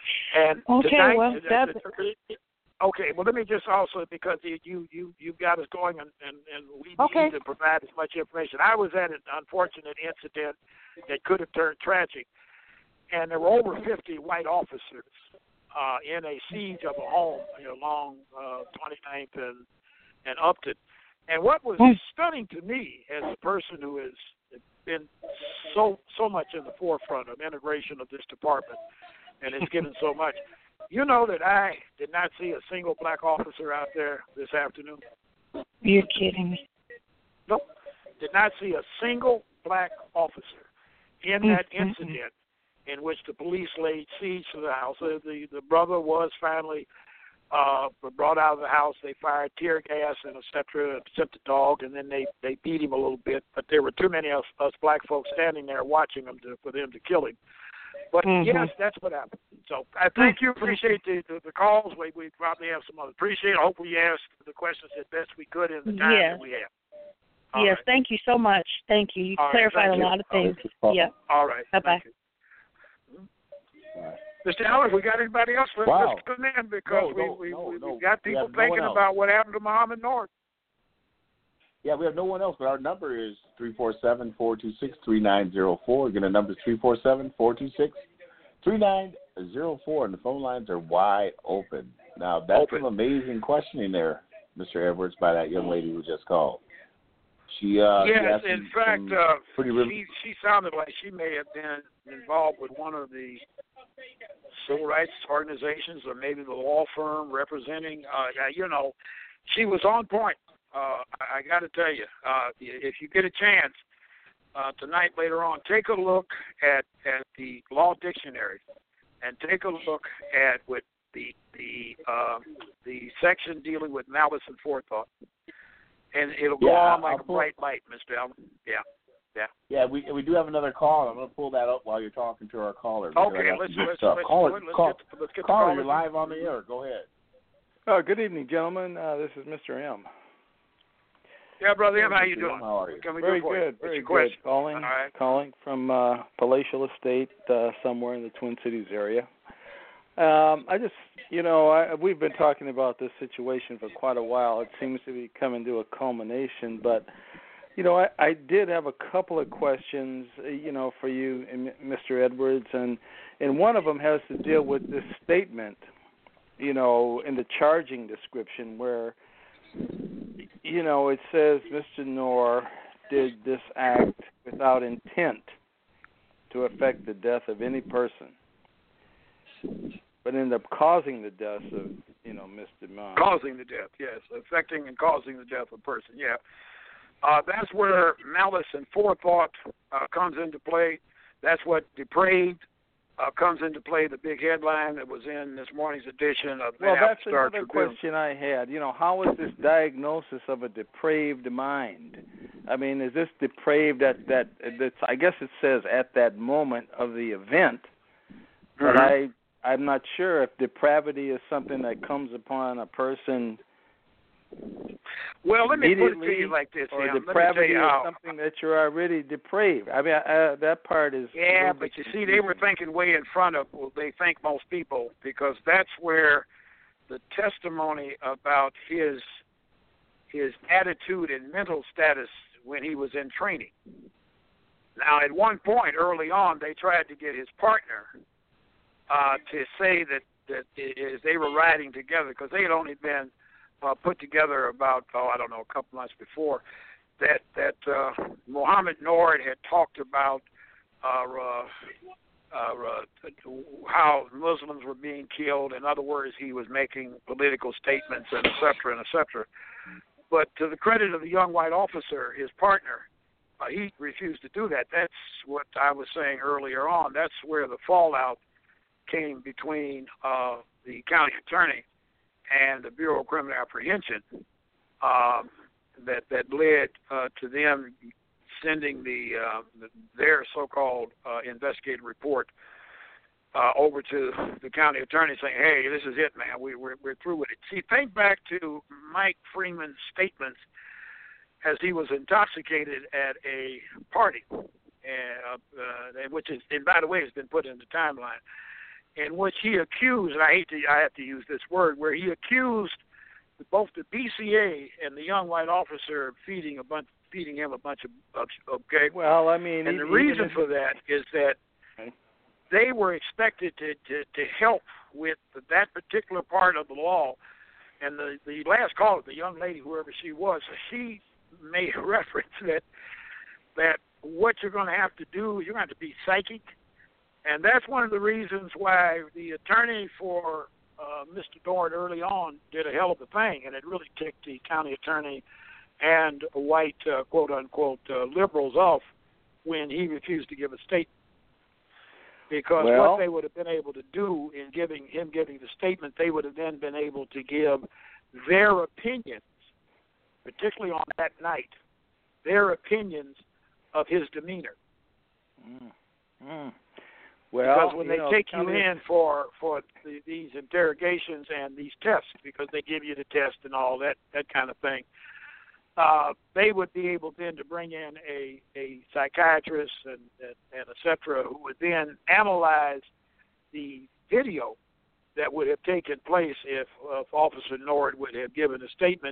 And Okay, tonight, well, the- that's... the- okay, well, let me just also, because you you you you've got us going, and, and, and we Okay. need to provide as much information. I was at an unfortunate incident that could have turned tragic, and there were over fifty white officers uh, in a siege of a home along uh, twenty-ninth and, and Upton. And what was Mm. stunning to me as a person who has been so so much in the forefront of integration of this department and has given so much, you know that I did not see a single black officer out there this afternoon. You're kidding me. Nope. Did not see a single black officer in that Mm-mm. incident in which the police laid siege to the house. The, the, the brother was finally uh, brought out of the house. They fired tear gas and et cetera, sent the dog, and then they, they beat him a little bit. But there were too many of us black folks standing there watching him to, for them to kill him. But, Mhm. yes, that's what happened. So I thank you. Appreciate the, the, the calls. We, we probably have some other. Appreciate it. I hope we asked the questions as best we could in the time Yes. that we have. All Yes, right. thank you so much. Thank you. You All right, clarified thank a you. lot of All things. right. Yeah. All right. Bye-bye. Thank you. Mister Allen, we got anybody else? Let's, Wow. let's come in because No, we, no, we, no, we, no. we've got We people have no one thinking else. about what happened to Muhammad North. Yeah, we have no one else, but our number is three four seven, four two six, three nine zero four. Again, the number is three four seven, four two six, three nine zero four, and the phone lines are wide open. Now, that's Open. some amazing questioning there, Mister Edwards, by that young lady who just called. She, uh, she yes, asked in some- fact, some uh, pretty real- she, she sounded like she may have been involved with one of the civil rights organizations or maybe the law firm representing, uh, you know, she was on point. Uh, I, I got to tell you, uh, if you get a chance uh, tonight later on, take a look at, at the law dictionary and take a look at with the the uh, the section dealing with malice and forethought, and it'll go Yeah, on like I'll a pull- bright light, Mister Allen. Yeah, yeah. Yeah, we we do have another call. I'm going to pull that up while you're talking to our caller. because I Okay, got let's some good let's stuff. let's, Caller, do it. let's call, get the, let's get the caller, callers you're in. live on the air. Go ahead. Oh, good evening, gentlemen. Uh, this is Mister M. Yeah, brother M, how you Mister M, doing? How are you? What can we Very do for you? good, What's very your good. question? Calling, All right. calling from uh, Palatial Estate, uh, somewhere in the Twin Cities area. Um, I just, you know, I, we've been talking about this situation for quite a while. It seems to be coming to a culmination, but you know, I, I did have a couple of questions, uh, you know, for you, Mister Edwards, and and one of them has to deal with this statement, you know, in the charging description where, you know, it says Mister Noor did this act without intent to affect the death of any person. but ended up causing the deaths of, you know, Mister Mine. Causing the death, yes. Affecting and causing the death of a person, yeah. Uh, that's where malice and forethought uh, comes into play. That's what depraved uh, comes into play, the big headline that was in this morning's edition of the Well, that's Star another Tribune. question I had. You know, how is this diagnosis of a depraved mind? I mean, is this depraved at that, that's, I guess it says at that moment of the event, but Mm-hmm. I, I'm not sure if depravity is something that comes upon a person Well, let me put it to immediately, you like this, or Sam. Let me tell depravity you is how. something that you're already depraved. I mean, uh, that part is... Yeah, but you see, they were thinking way in front of, well, they think most people, because that's where the testimony about his his attitude and mental status when he was in training. Now, at one point early on, they tried to get his partner uh, to say that, that as they were riding together, because they had only been uh, put together about, oh, I don't know, a couple months before, that, that uh, Mohammed Nord had talked about uh, uh, uh, how Muslims were being killed. In other words, he was making political statements, and et cetera, and et cetera. But to the credit of the young white officer, his partner, uh, he refused to do that. That's what I was saying earlier on. That's where the fallout came between uh, the county attorney and the Bureau of Criminal Apprehension uh, that that led uh, to them sending the, uh, the their so-called uh, investigative report uh, over to the county attorney, saying, "Hey, this is it, man. We, we're we're through with it." See, think back to Mike Freeman's statements as he was intoxicated at a party, uh, uh, which is, and by the way, has been put in the timeline, in which he accused, and I hate to, I have to use this word, where he accused both the B C A and the young white officer of feeding a bunch, feeding him a bunch of, of okay. Well, I mean, and the even reason if, for that is that they were expected to, to, to help with that particular part of the law. And the, the last caller, the young lady, whoever she was, she made a reference that that what you're going to have to do, you're going to have to be psychic. And that's one of the reasons why the attorney for uh, Mister Nord early on did a hell of a thing, and it really ticked the county attorney and white, uh, quote-unquote, uh, liberals off when he refused to give a statement. Because well, what they would have been able to do in giving him giving the statement, they would have then been able to give their opinions, particularly on that night, their opinions of his demeanor. Mm, mm. Well, because when you they know, take you county... in for for the, these interrogations and these tests, because they give you the test and all that that kind of thing, uh, they would be able then to bring in a, a psychiatrist and, and, and et cetera, who would then analyze the video that would have taken place if, if Officer Nord would have given a statement.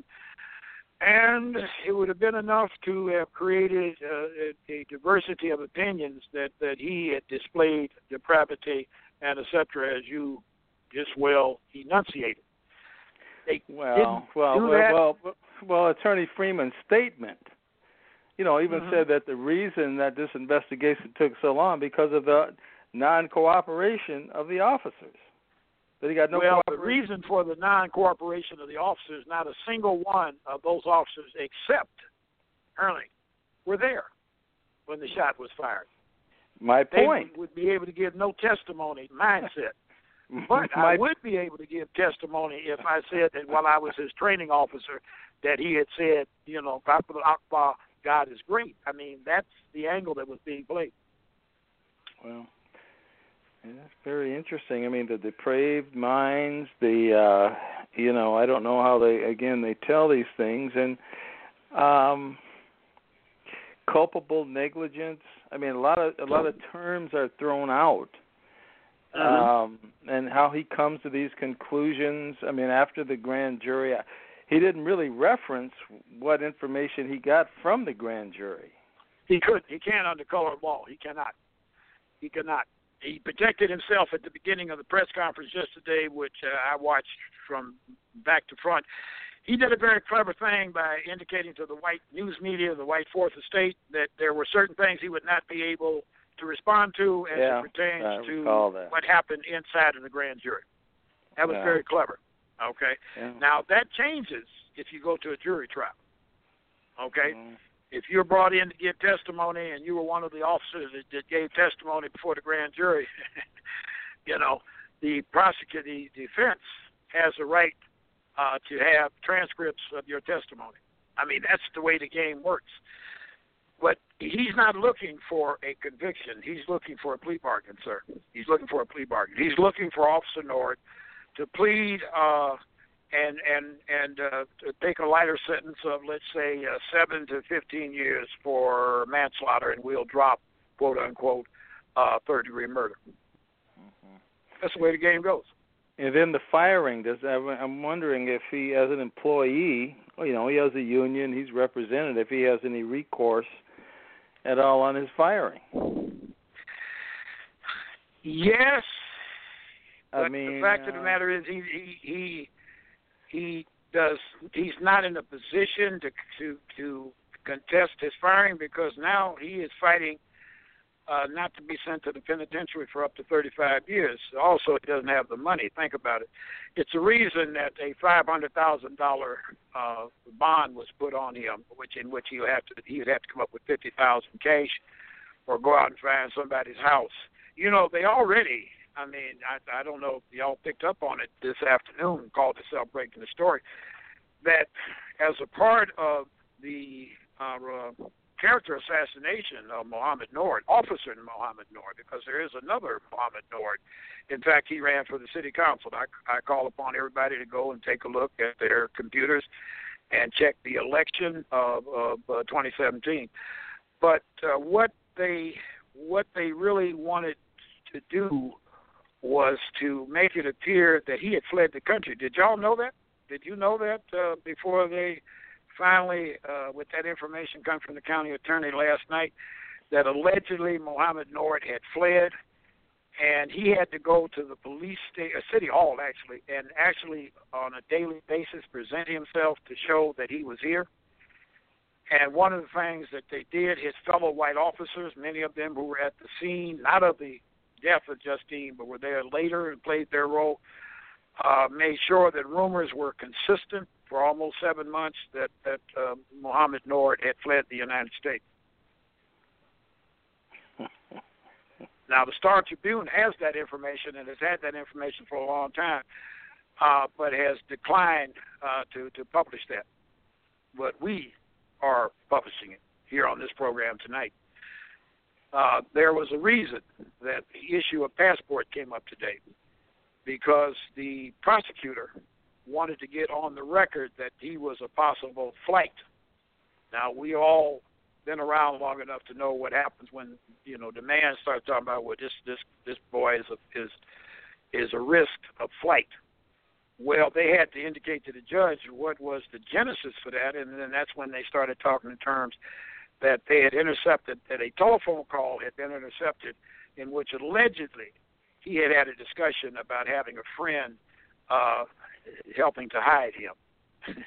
And it would have been enough to have created uh, a, a diversity of opinions that, that he had displayed depravity and et cetera, as you just well enunciated. They well, well, do well, that. well, well, well, Attorney Freeman's statement, you know, even mm-hmm. said that the reason that this investigation took so long because of the non-cooperation of the officers. That he got no well, the cooperation. reason for the non-cooperation of the officers, not a single one of those officers except Ernie were there when the shot was fired. My point. They would be able to give no testimony, mindset. But My... I would be able to give testimony if I said that while I was his training officer that he had said, you know, Capital Akbar, God is great. I mean, that's the angle that was being played. Well, yeah, that's very interesting. I mean, the depraved minds, the, uh, you know, I don't know how they, again, they tell these things. And um, culpable negligence. I mean, a lot of a lot of terms are thrown out. Um, and how he comes to these conclusions. I mean, after the grand jury, he didn't really reference what information he got from the grand jury. He could. He can't under color of law. He cannot. He cannot. He protected himself at the beginning of the press conference yesterday, which uh, I watched from back to front. He did a very clever thing by indicating to the white news media, the white Fourth Estate, that there were certain things he would not be able to respond to as yeah, it pertains I to that. what happened inside of the grand jury. That was yeah. very clever. Okay. Yeah. Now that changes if you go to a jury trial. Okay. Mm-hmm. If you're brought in to give testimony and you were one of the officers that, that gave testimony before the grand jury, you know, the prosecutor, the defense has a right uh, to have transcripts of your testimony. I mean, that's the way the game works. But he's not looking for a conviction. He's looking for a plea bargain, sir. He's looking for a plea bargain. He's looking for Officer Nord to plead uh, and and and uh, to take a lighter sentence of, let's say, uh, seven to fifteen years for manslaughter, and we'll drop, quote unquote, uh, third degree murder. Mm-hmm. That's the way the game goes. And then the firing. Does I'm wondering if he, as an employee, you know, he has a union, he's represented. If he has any recourse at all on his firing. Yes. I but mean, the fact uh, of the matter is, he he he he does. He's not in a position to to to contest his firing because now he is fighting uh, not to be sent to the penitentiary for up to thirty-five years. Also, he doesn't have the money. Think about it. It's a reason that a five hundred thousand dollar uh, bond was put on him, which in which he would have to he would have to come up with fifty thousand cash, or go out and find somebody's house. You know, they already. I mean, I, I don't know if y'all picked up on it this afternoon and called itself Breaking the Story, that as a part of the uh, uh, character assassination of Mohammed Nord, Officer Mohammed Nord, because there is another Mohammed Nord. In fact, he ran for the city council. I, I call upon everybody to go and take a look at their computers and check the election of, of uh, twenty seventeen. But uh, what they what they really wanted to do was to make it appear that he had fled the country. Did y'all know that? Did you know that uh, before they finally, uh, with that information come from the county attorney last night, that allegedly Mohammed Nord had fled, and he had to go to the police sta- uh, city hall, actually, and actually on a daily basis present himself to show that he was here. And one of the things that they did, his fellow white officers, many of them who were at the scene, not of the death of Justine, but were there later and played their role, uh, made sure that rumors were consistent for almost seven months that, that uh, Mohammed Nord had fled the United States. Now, the Star Tribune has that information and has had that information for a long time, uh, but has declined uh, to, to publish that. But we are publishing it here on this program tonight. Uh, there was a reason that the issue of passport came up today, because the prosecutor wanted to get on the record that he was a possible flight. Now, we all been around long enough to know what happens when, you know, the man starts talking about, well, this this this boy is a, is is a risk of flight. Well, they had to indicate to the judge what was the genesis for that, and then that's when they started talking in terms that they had intercepted, that a telephone call had been intercepted in which allegedly he had had a discussion about having a friend uh, helping to hide him.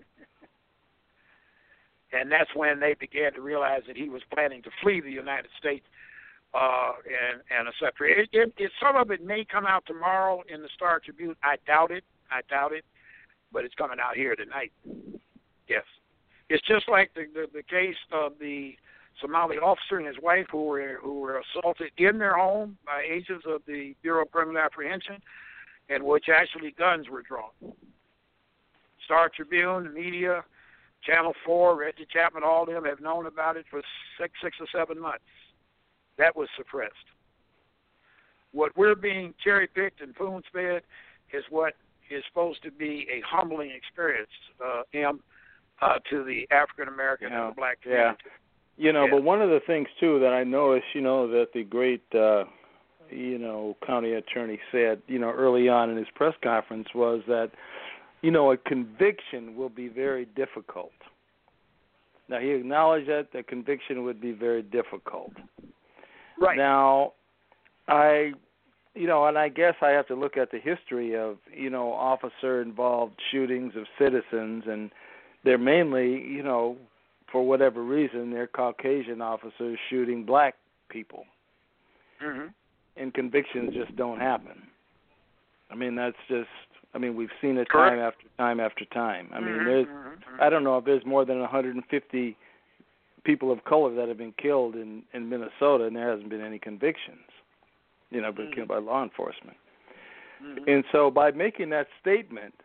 And that's when they began to realize that he was planning to flee the United States uh, and, and et cetera. It, it, it, some of it may come out tomorrow in the Star Tribune. I doubt it. I doubt it. But it's coming out here tonight. Yes. It's just like the, the, the case of the Somali officer and his wife who were who were assaulted in their home by agents of the Bureau of Criminal Apprehension, in which actually guns were drawn. Star Tribune, the media, Channel four, Reggie Chapman, all of them have known about it for six, six or seven months. That was suppressed. What we're being cherry-picked and spoon-fed is what is supposed to be a humbling experience, uh, M, uh, to the African-American yeah. and the black community. Yeah. You know, yeah. but one of the things, too, that I noticed, you know, that the great, uh, you know, county attorney said, you know, early on in his press conference was that, you know, a conviction will be very difficult. Now, he acknowledged that the conviction would be very difficult. Right. Now, I, you know, and I guess I have to look at the history of, you know, officer-involved shootings of citizens, and they're mainly, you know, for whatever reason, they're Caucasian officers shooting black people. Mm-hmm. And convictions just don't happen. I mean, that's just, I mean, we've seen it Correct. time after time after time. I mean, Mm-hmm, there's, mm-hmm. I don't know if there's more than one hundred fifty people of color that have been killed in, in Minnesota, and there hasn't been any convictions, you know, been Mm-hmm. killed by law enforcement. Mm-hmm. And so by making that statement,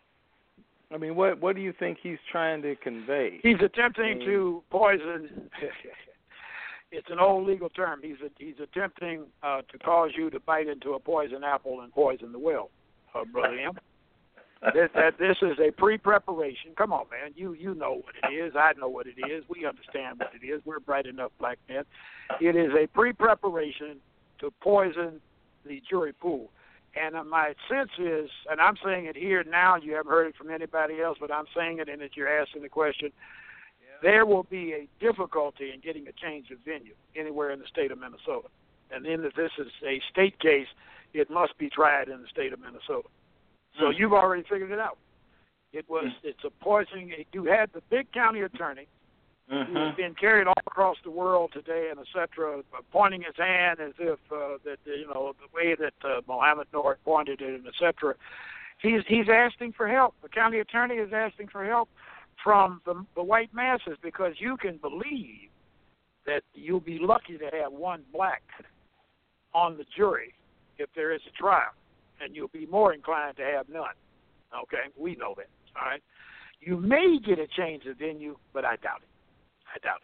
I mean, what what do you think he's trying to convey? He's attempting I mean, to poison. It's an old legal term. He's a, he's attempting uh, to cause you to bite into a poison apple and poison the well, uh, Brother M. this, that this is a pre-preparation. Come on, man. You you know what it is. I know what it is. We understand what it is. We're bright enough black men. It is a pre-preparation to poison the jury pool. And uh, my sense is, and I'm saying it here now, you haven't heard it from anybody else, but I'm saying it, and that you're asking the question, there will be a difficulty in getting a change of venue anywhere in the state of Minnesota. And then if this is a state case, it must be tried in the state of Minnesota. So you've already figured it out. It was, it's a poisoning. You had the big county attorney mm-hmm. who has been carried all across the world today, and et cetera, pointing his hand as if uh, that you know the way that uh, Mohammed Noor pointed it, and et cetera. He's he's asking for help. The county attorney is asking for help from the, the white masses, because you can believe that you'll be lucky to have one black on the jury if there is a trial, and you'll be more inclined to have none. Okay, we know that. All right, you may get a change of venue, but I doubt it. I doubt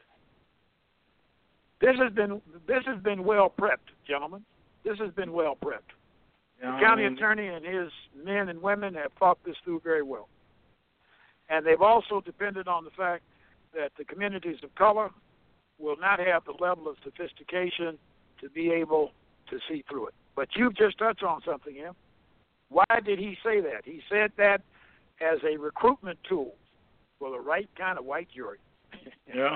it. This has been this has been well prepped, gentlemen. This has been well prepped. Yeah, the county I mean, attorney and his men and women have thought this through very well. And they've also depended on the fact that the communities of color will not have the level of sophistication to be able to see through it. But you've just touched on something, Em. Why did he say that? He said that as a recruitment tool for the right kind of white jury. Yeah.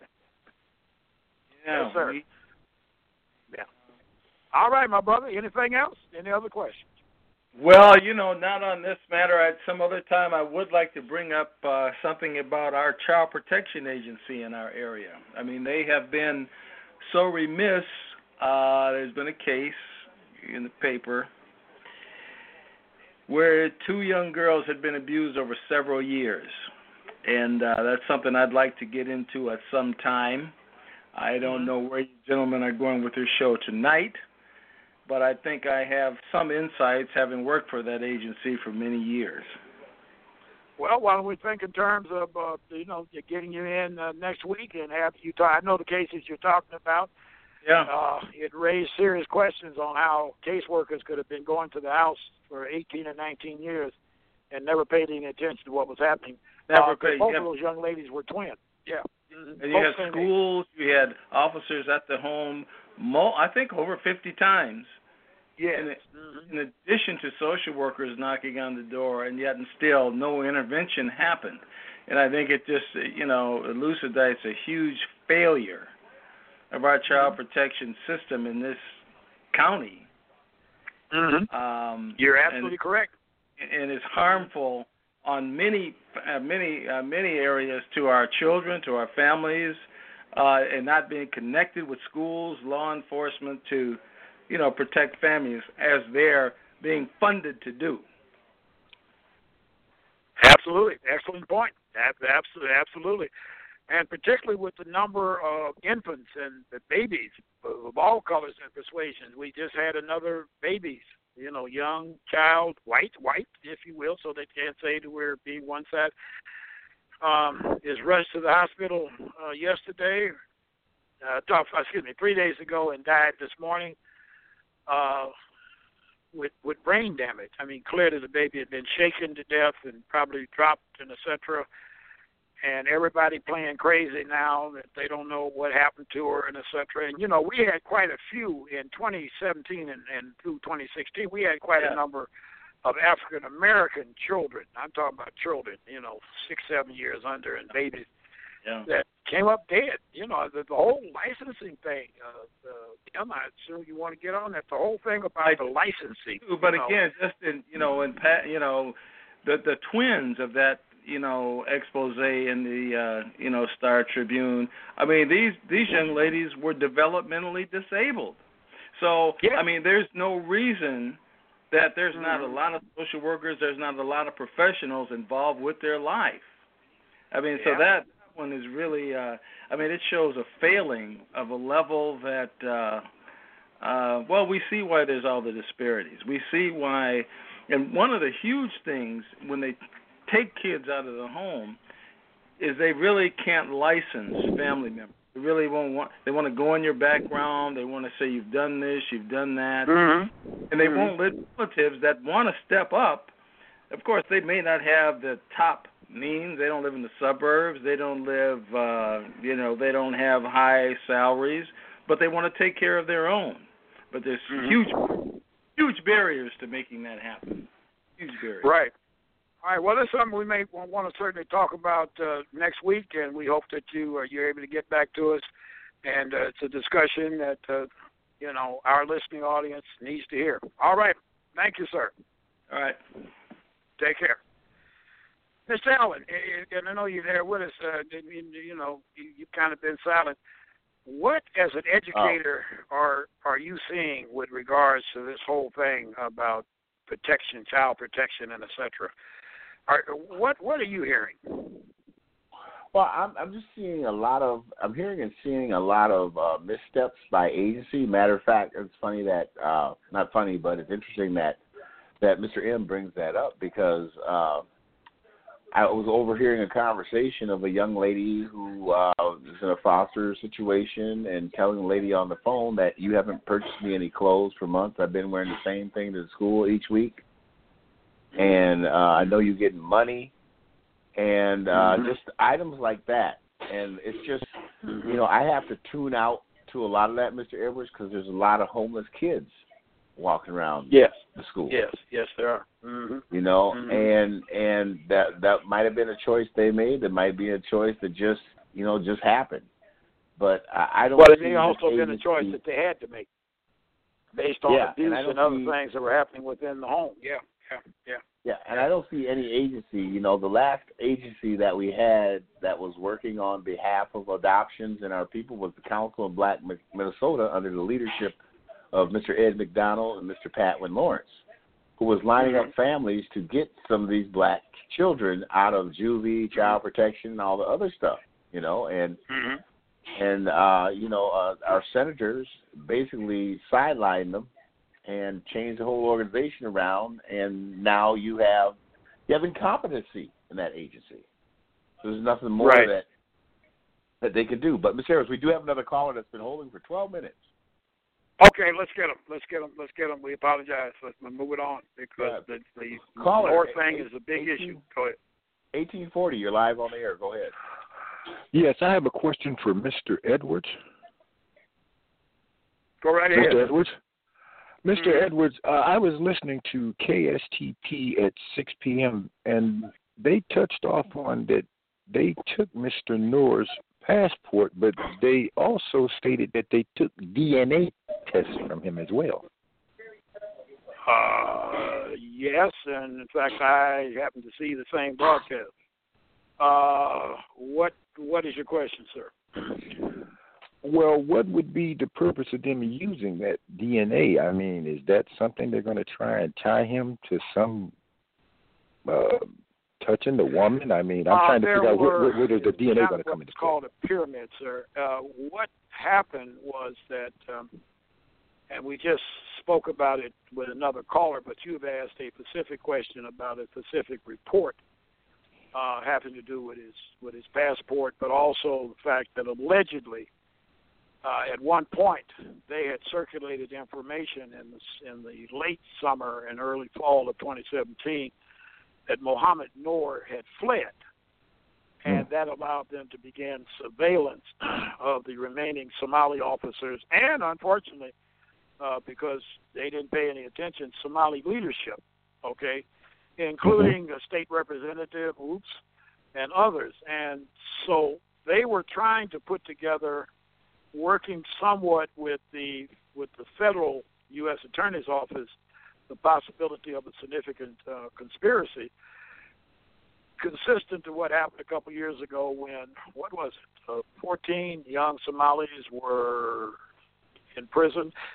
Yeah. Yes, sir. We, yeah. All right, my brother. Anything else? Any other questions? well, you know, not on this matter. At some other time, I would like to bring up uh, something about our Child Protection Agency in our area. I mean, they have been so remiss. Uh, there's been a case in the paper where two young girls had been abused over several years. And uh, that's something I'd like to get into at some time. I don't know where you gentlemen are going with your show tonight, but I think I have some insights, having worked for that agency for many years. Well, why don't we think in terms of, uh, you know, getting you in uh, next week and have you talk. I know the cases you're talking about. Yeah. Uh, it raised serious questions on how caseworkers could have been going to the house for eighteen or nineteen years and never paid any attention to what was happening. Never uh, paid. Both Yep. of those young ladies were twins. Yeah. Mm-hmm. And you Both had same schools, you had officers at the home, mo- I think over fifty times. Yes. In, mm-hmm. in addition to social workers knocking on the door, and yet and still no intervention happened. And I think it just, you know, elucidates a huge failure of our child mm-hmm. protection system in this county. Mm-hmm. Um, You're absolutely and, correct. And it's harmful on many, uh, many, uh, many areas to our children, to our families, uh, and not being connected with schools, law enforcement to, you know, protect families as they're being funded to do. Absolutely. Excellent point. Absolutely. Absolutely. And particularly with the number of infants and the babies of all colors and persuasions. We just had another babies, you know, young child, white, white, if you will, so they can't say that we're being one side, um, is rushed to the hospital uh, yesterday, uh, excuse me, three days ago, and died this morning uh, with with brain damage. I mean, clearly the baby had been shaken to death and probably dropped and et cetera. And everybody playing crazy now that they don't know what happened to her and et cetera. And, you know, we had quite a few in twenty seventeen and, and through twenty sixteen. We had quite yeah. a number of African-American children. I'm talking about children, you know, six, seven years under and babies yeah. that came up dead. You know, the, the whole licensing thing. Uh, uh, I'm not sure you want to get on that. The whole thing about I the licensing. do, but you again, know. just in, you know, in, you know, the, the twins of that, you know, expose in the, uh, you know, Star Tribune. I mean, these these young ladies were developmentally disabled. So, yeah. I mean, there's no reason that there's not a lot of social workers, there's not a lot of professionals involved with their life. I mean, yeah. so that one is really, uh, I mean, it shows a failing of a level that, uh, uh, well, we see why there's all the disparities. We see why, and one of the huge things when they take kids out of the home is they really can't license family members. They really won't want. They want to go in your background. They want to say you've done this, you've done that, mm-hmm. and they mm-hmm. won't let relatives that want to step up. Of course, they may not have the top means. They don't live in the suburbs. They don't live, uh, you know, they don't have high salaries, but they want to take care of their own. But there's mm-hmm. huge, huge barriers to making that happen. Huge barriers. Right. All right. Well, this is something we may want to certainly talk about uh, next week, and we hope that you uh, you're able to get back to us. And uh, it's a discussion that uh, you know our listening audience needs to hear. All right. Thank you, sir. All right. Take care, Mister Allen. And I know you're there with us. Uh, you know, you've kind of been silent. What, as an educator, oh. are are you seeing with regards to this whole thing about protection, child protection, and et cetera? Are, what what are you hearing? Well, I'm I'm just seeing a lot of I'm hearing and seeing a lot of uh, missteps by agency. Matter of fact, it's funny that uh, not funny, but it's interesting that that Mister M brings that up because uh, I was overhearing a conversation of a young lady who uh, is in a foster situation and telling the lady on the phone that you haven't purchased me any clothes for months. I've been wearing the same thing to school each week. And uh, I know you're getting money, and uh, mm-hmm. just items like that. And it's just, mm-hmm. you know, I have to tune out to a lot of that, Mister Edwards, because there's a lot of homeless kids walking around yes. the school. Yes, yes, there are. Mm-hmm. You know, mm-hmm. and and that that might have been a choice they made. That might be a choice that just, you know, just happened. But I, I don't. But see it may also agency, been a choice that they had to make, based on yeah, abuse and, and other see, things that were happening within the home. Yeah. Yeah, yeah. Yeah, and I don't see any agency. You know, the last agency that we had that was working on behalf of adoptions and our people was the Council of Black Minnesota under the leadership of Mister Ed McDonald and Mister Patwin Lawrence, who was lining mm-hmm. up families to get some of these black children out of juvie, child protection, and all the other stuff. You know, and mm-hmm. and uh, you know, uh, our senators basically sidelined them and change the whole organization around, and now you have you have incompetency in that agency. So there's nothing more right. that that they can do. But Miz Harris, we do have another caller that's been holding for twelve minutes. Okay, let's get him. Let's get him. Let's get him. We apologize. Let's move it on because yeah. the, the caller more thing is a big eighteen, issue. Go ahead. eighteen forty, you're live on the air. Go ahead. Yes, I have a question for Mister Edwards. Go right ahead. Mister Edwards. Mister Mm-hmm. Edwards, uh, I was listening to K S T P at six p.m., and they touched off on that they took Mister Noor's passport, but they also stated that they took D N A tests from him as well. Uh, yes, and in fact, I happened to see the same broadcast. Uh, what What is your question, sir? Well, what would be the purpose of them using that D N A? I mean, is that something they're going to try and tie him to some uh, touching the woman? I mean, I'm uh, trying to figure out where, where, where is the D N A going to come into play. It's called a pyramid, sir. Uh, what happened was that, um, and we just spoke about it with another caller, but you've asked a specific question about a specific report uh, having to do with his with his passport, but also the fact that allegedly, Uh, at one point, they had circulated information in the, in the late summer and early fall of twenty seventeen that Mohammed Noor had fled, and that allowed them to begin surveillance of the remaining Somali officers and, unfortunately, uh, because they didn't pay any attention, Somali leadership, okay, including a state representative, oops, and others. And so they were trying to put together, working somewhat with the with the federal U S Attorney's Office, the possibility of a significant uh, conspiracy, consistent to what happened a couple years ago when, what was it, uh, fourteen young Somalis were in prison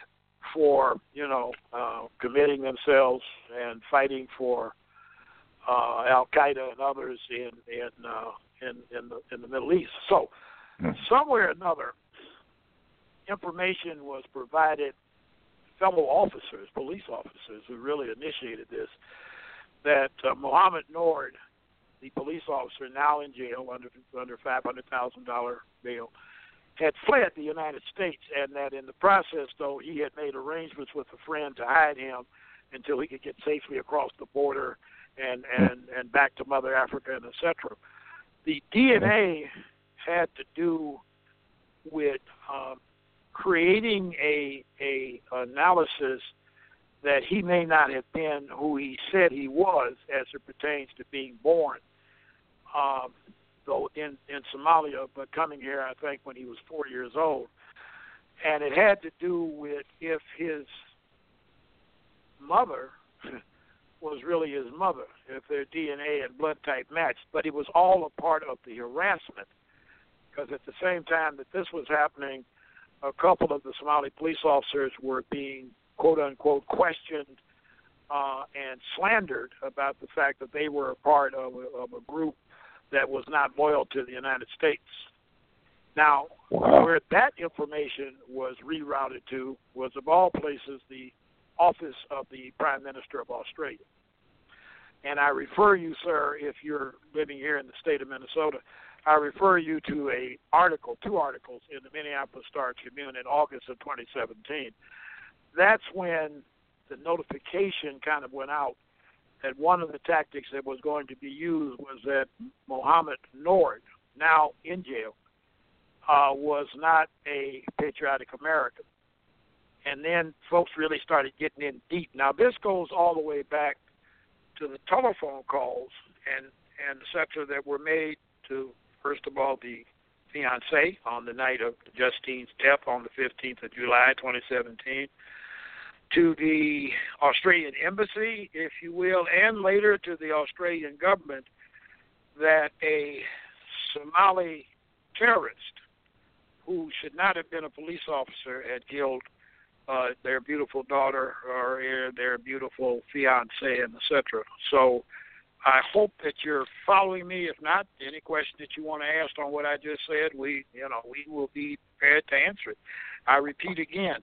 for, you know, uh, committing themselves and fighting for uh, Al Qaeda and others in in, uh, in in the in the Middle East. So, mm. somewhere or another, information was provided. Fellow officers, police officers, who really initiated this, that uh, Mohammed Nord, the police officer now in jail under under five hundred thousand dollars bail, had fled the United States, and that in the process, though, he had made arrangements with a friend to hide him until he could get safely across the border and, and, and back to Mother Africa, and et cetera. The D N A had to do with um, creating a a analysis that he may not have been who he said he was as it pertains to being born, um, though in, in Somalia, but coming here, I think, when he was four years old. And it had to do with if his mother was really his mother, if their D N A and blood type matched. But it was all a part of the harassment, because at the same time that this was happening, a couple of the Somali police officers were being, quote-unquote, questioned uh, and slandered about the fact that they were a part of a, of a group that was not loyal to the United States. Now, wow. where that information was rerouted to was, of all places, the office of the Prime Minister of Australia. And I refer you, sir, if you're living here in the state of Minnesota, I refer you to a article, two articles in the Minneapolis Star Tribune in August of twenty seventeen. That's when the notification kind of went out that one of the tactics that was going to be used was that Mohammed Nord, now in jail, uh, was not a patriotic American. And then folks really started getting in deep. Now, this goes all the way back to the telephone calls and, and et cetera that were made to, first of all, the fiancé on the night of Justine's death on the fifteenth of July, twenty seventeen, to the Australian embassy, if you will, and later to the Australian government, that a Somali terrorist who should not have been a police officer had killed uh, their beautiful daughter or their beautiful fiancé, and et cetera. So I hope that you're following me. If not, any question that you want to ask on what I just said, we, you know, we will be prepared to answer it. I repeat again,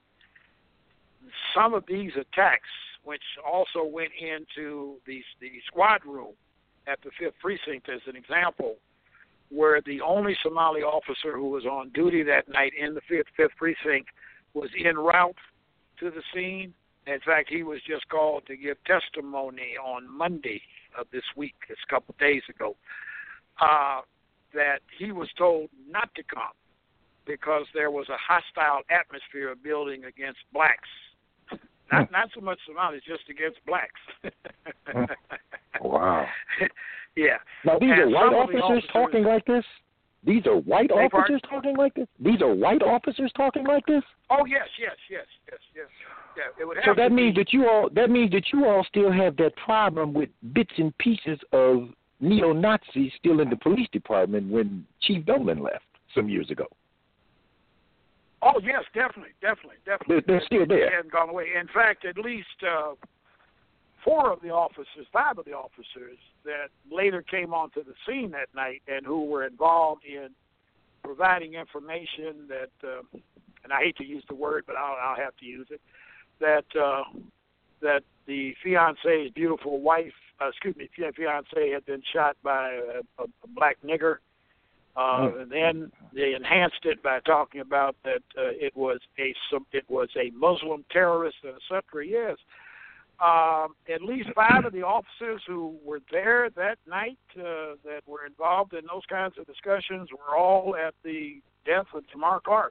some of these attacks, which also went into the the squad room at the fifth Precinct as an example, where the only Somali officer who was on duty that night in the fifth, fifth Precinct was en route to the scene. In fact, he was just called to give testimony on Monday of this week, it's a couple of days ago, uh, that he was told not to come because there was a hostile atmosphere building against blacks. Not not so much Somalis, just against blacks. Wow. Yeah. Now, these and are white officers, officers talking like this? These are white Hey, officers pardon? talking like this? These are white officers talking like this? Oh, yes, yes, yes, yes, yes. Yeah, it would have So that to means be, that you all that means that you all still have that problem with bits and pieces of neo-Nazis still in the police department when Chief Dolan left some years ago. Oh, yes, definitely, definitely, definitely. They're, they're still there. They hadn't gone away. In fact, at least uh, four of the officers, five of the officers that later came onto the scene that night and who were involved in providing information that, uh, and I hate to use the word, but I'll, I'll have to use it, that uh, that the fiance's beautiful wife, uh, excuse me, fiance had been shot by a, a, a black nigger. Uh, and then they enhanced it by talking about that uh, it was a it was a Muslim terrorist, et cetera. Yes, um, at least five of the officers who were there that night uh, that were involved in those kinds of discussions were all at the death of Jamar Clark.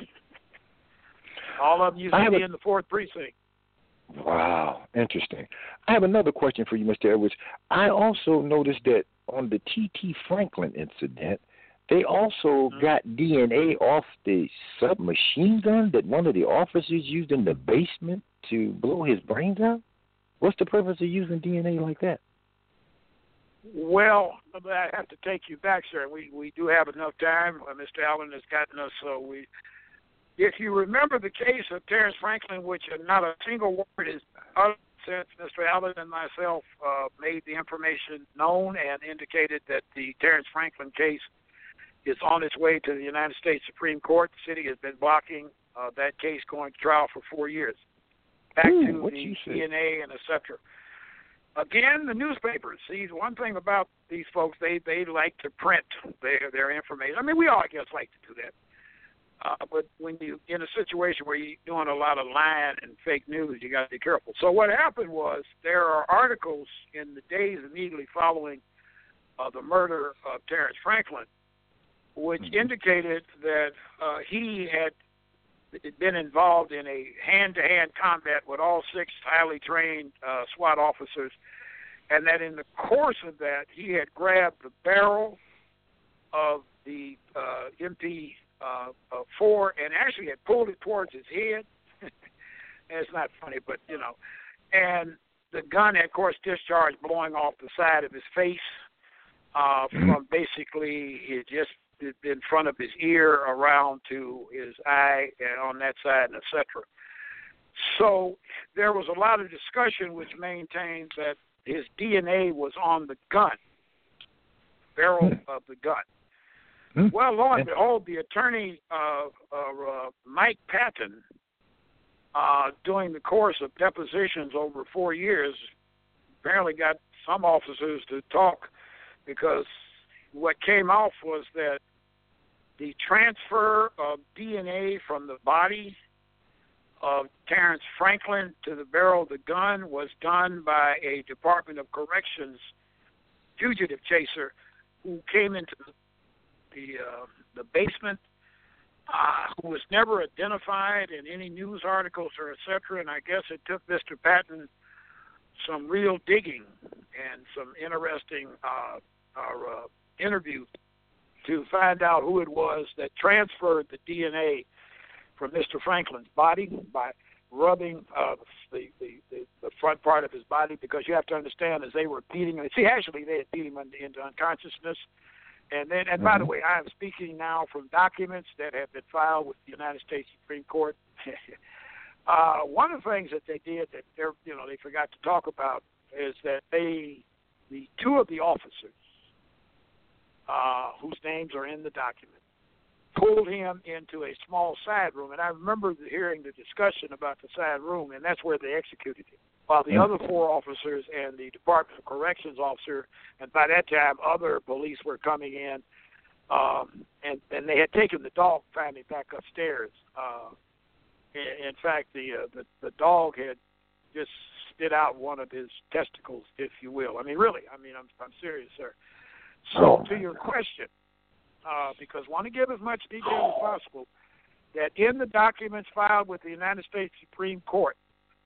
All of them used to be a, in the fourth precinct. Wow, interesting. I have another question for you, Mister Edwards. I also noticed that on the T T Franklin incident, they also mm-hmm. got D N A off the submachine gun that one of the officers used in the basement to blow his brains out. What's the purpose of using D N A like that? Well, I have to take you back, sir. We we do have enough time. Uh, Mister Allen has gotten us, so we if you remember the case of Terrence Franklin, which not a single word is uttered since Mister Allen and myself uh, made the information known and indicated that the Terrence Franklin case is on its way to the United States Supreme Court. The city has been blocking uh, that case going to trial for four years. Back Ooh, to what the you say? D N A and et cetera. Again, the newspapers. See, one thing about these folks, they, they like to print their, their information. I mean, we all, I guess, like to do that. Uh, but when you in a situation where you're doing a lot of lying and fake news, you got to be careful. So what happened was there are articles in the days immediately following uh, the murder of Terrence Franklin, which mm-hmm. indicated that uh, he had been involved in a hand-to-hand combat with all six highly trained uh, SWAT officers, and that in the course of that, he had grabbed the barrel of the uh, M P Uh, uh, four, and actually had pulled it towards his head. And it's not funny, but, you know. And the gun had, of course, discharged blowing off the side of his face uh, from basically it just in front of his ear around to his eye and on that side, and et cetera. So there was a lot of discussion which maintained that his D N A was on the gun, barrel of the gun. Well, lo and behold, the attorney, uh, uh, uh, Mike Patton, uh, during the course of depositions over four years, apparently got some officers to talk, because what came off was that the transfer of D N A from the body of Terrence Franklin to the barrel of the gun was done by a Department of Corrections fugitive chaser who came into the the uh, the basement, uh, who was never identified in any news articles or et cetera. And I guess it took Mister Patton some real digging and some interesting uh, uh, interview to find out who it was that transferred the D N A from Mister Franklin's body by rubbing uh, the, the, the, the front part of his body, because you have to understand, as they were beating him, see, actually they had beat him into unconsciousness. And then, and by the way, I am speaking now from documents that have been filed with the United States Supreme Court. uh, one of the things that they did that they you know they forgot to talk about is that they, the two of the officers uh, whose names are in the document, pulled him into a small side room. And I remember hearing the discussion about the side room, and that's where they executed him. While the other four officers and the Department of Corrections officer, and by that time other police were coming in, um, and, and they had taken the dog finally back upstairs. Uh, in, in fact, the, uh, the the dog had just spit out one of his testicles, if you will. I mean, really, I mean, I'm I'm serious, sir. So to your question, uh, because I want to give as much detail as possible, that in the documents filed with the United States Supreme Court,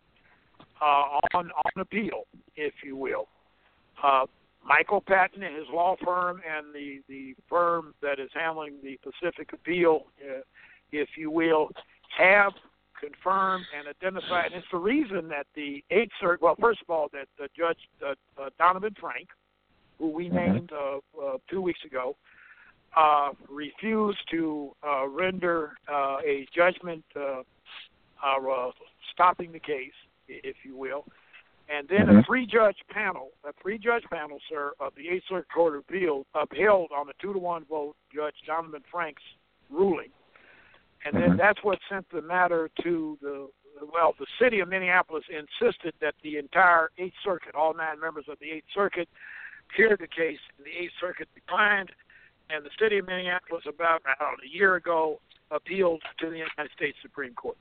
Uh, on on appeal, if you will. Uh, Michael Patton and his law firm and the, the firm that is handling the Pacific Appeal, uh, if you will, have confirmed and identified. And it's the reason that the Eighth Circuit, well, first of all, that uh, Judge uh, uh, Donovan Frank, who we named uh, uh, two weeks ago, uh, refused to uh, render uh, a judgment uh, uh, stopping the case, if you will, and then mm-hmm. a three-judge panel, a three-judge panel, sir, of the Eighth Circuit Court of Appeal upheld on a two-to-one vote Judge Donovan Frank's ruling, and mm-hmm. then that's what sent the matter to the, well, the city of Minneapolis insisted that the entire Eighth Circuit, all nine members of the Eighth Circuit, hear the case, and the Eighth Circuit declined, and the city of Minneapolis about, I don't know, a year ago appealed to the United States Supreme Court.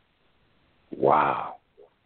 Wow.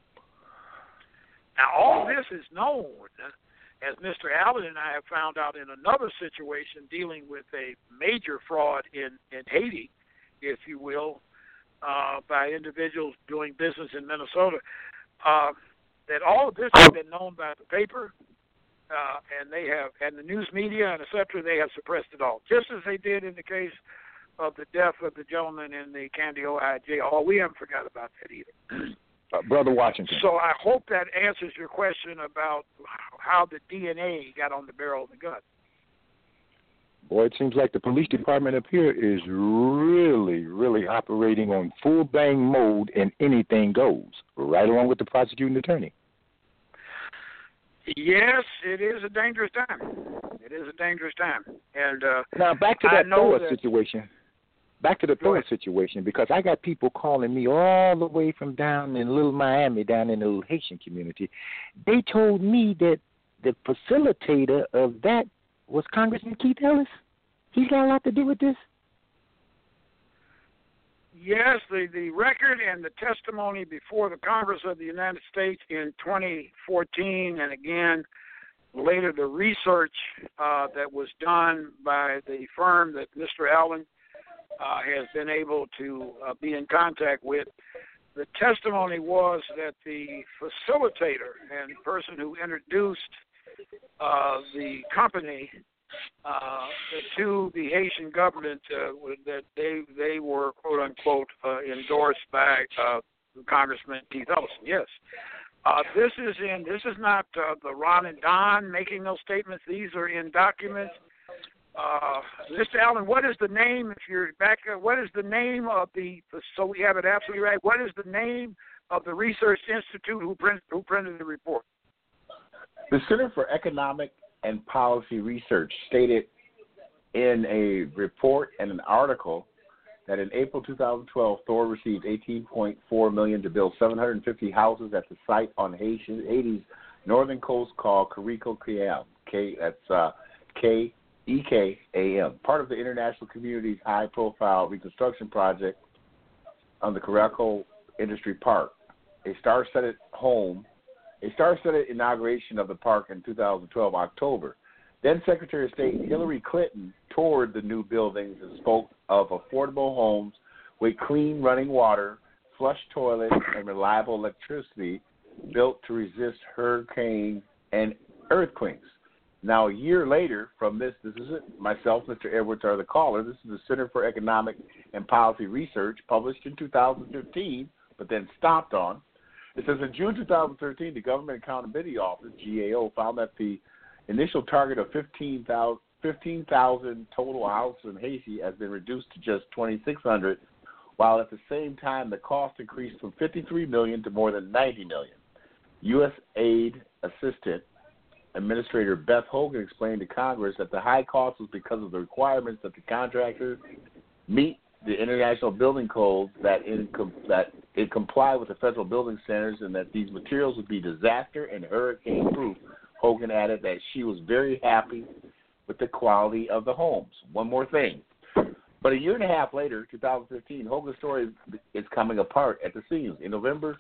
Now, all this is known, as Mister Allen and I have found out in another situation dealing with a major fraud in, in Haiti, if you will, uh, by individuals doing business in Minnesota, uh, that all of this has been known by the paper, uh, and they have, and the news media and et cetera, they have suppressed it all, just as they did in the case of the death of the gentleman in the Candy, Ohio jail. Oh, we haven't forgot about that either. Uh, Brother Washington. So I hope that answers your question about how the D N A got on the barrel of the gun. Boy, it seems like the police department up here is really, really operating on full bang mode and anything goes, right along with the prosecuting attorney. Yes, it is a dangerous time. It is a dangerous time. And uh, now back to I that know Thor that, situation. Back to the Thor situation, because I got people calling me all the way from down in Little Miami, down in the little Haitian community. They told me that the facilitator of that was Congressman Keith Ellis. He's got a lot to do with this. Yes, the, the record and the testimony before the Congress of the United States in twenty fourteen, and again later the research uh, that was done by the firm that Mister Allen uh, has been able to uh, be in contact with, the testimony was that the facilitator and person who introduced uh, the company Uh, to the Haitian government, uh, that they they were quote unquote uh, endorsed by uh, Congressman Keith Ellison. Yes, uh, this is in this is not uh, the Ron and Don making those statements. These are in documents. Uh, Mister Allen, what is the name? If you're back, uh, what is the name of the? So we have it absolutely right. What is the name of the research institute who print, who printed the report? The Center for Economic and Policy Research stated in a report and an article that in April two thousand twelve, Thor received eighteen point four million dollars to build seven hundred fifty houses at the site on Haiti's northern coast called Carico Cayam. K, that's uh, K E K A M, part of the international community's high-profile reconstruction project on the Carico Industry Park, a star-studded home. A star-studded inauguration of the park in two thousand twelve, October. Then Secretary of State Hillary Clinton toured the new buildings and spoke of affordable homes with clean running water, flush toilets, and reliable electricity built to resist hurricanes and earthquakes. Now, a year later from this, this is it, myself, Mister Edwards are the caller. This is the Center for Economic and Policy Research, published in two thousand fifteen, but then stopped on. It says in June two thousand thirteen, the Government Accountability Office, G A O, found that the initial target of fifteen thousand total houses in Haiti has been reduced to just twenty-six hundred, while at the same time the cost increased from fifty-three million dollars to more than ninety million dollars. U S Aid Assistant Administrator Beth Hogan explained to Congress that the high cost was because of the requirements that the contractors meet the international building codes, that in that it comply with the federal building standards, and that these materials would be disaster and hurricane proof. Hogan added that she was very happy with the quality of the homes. One more thing. But a year and a half later, two thousand fifteen, Hogan's story is coming apart at the seams. In November,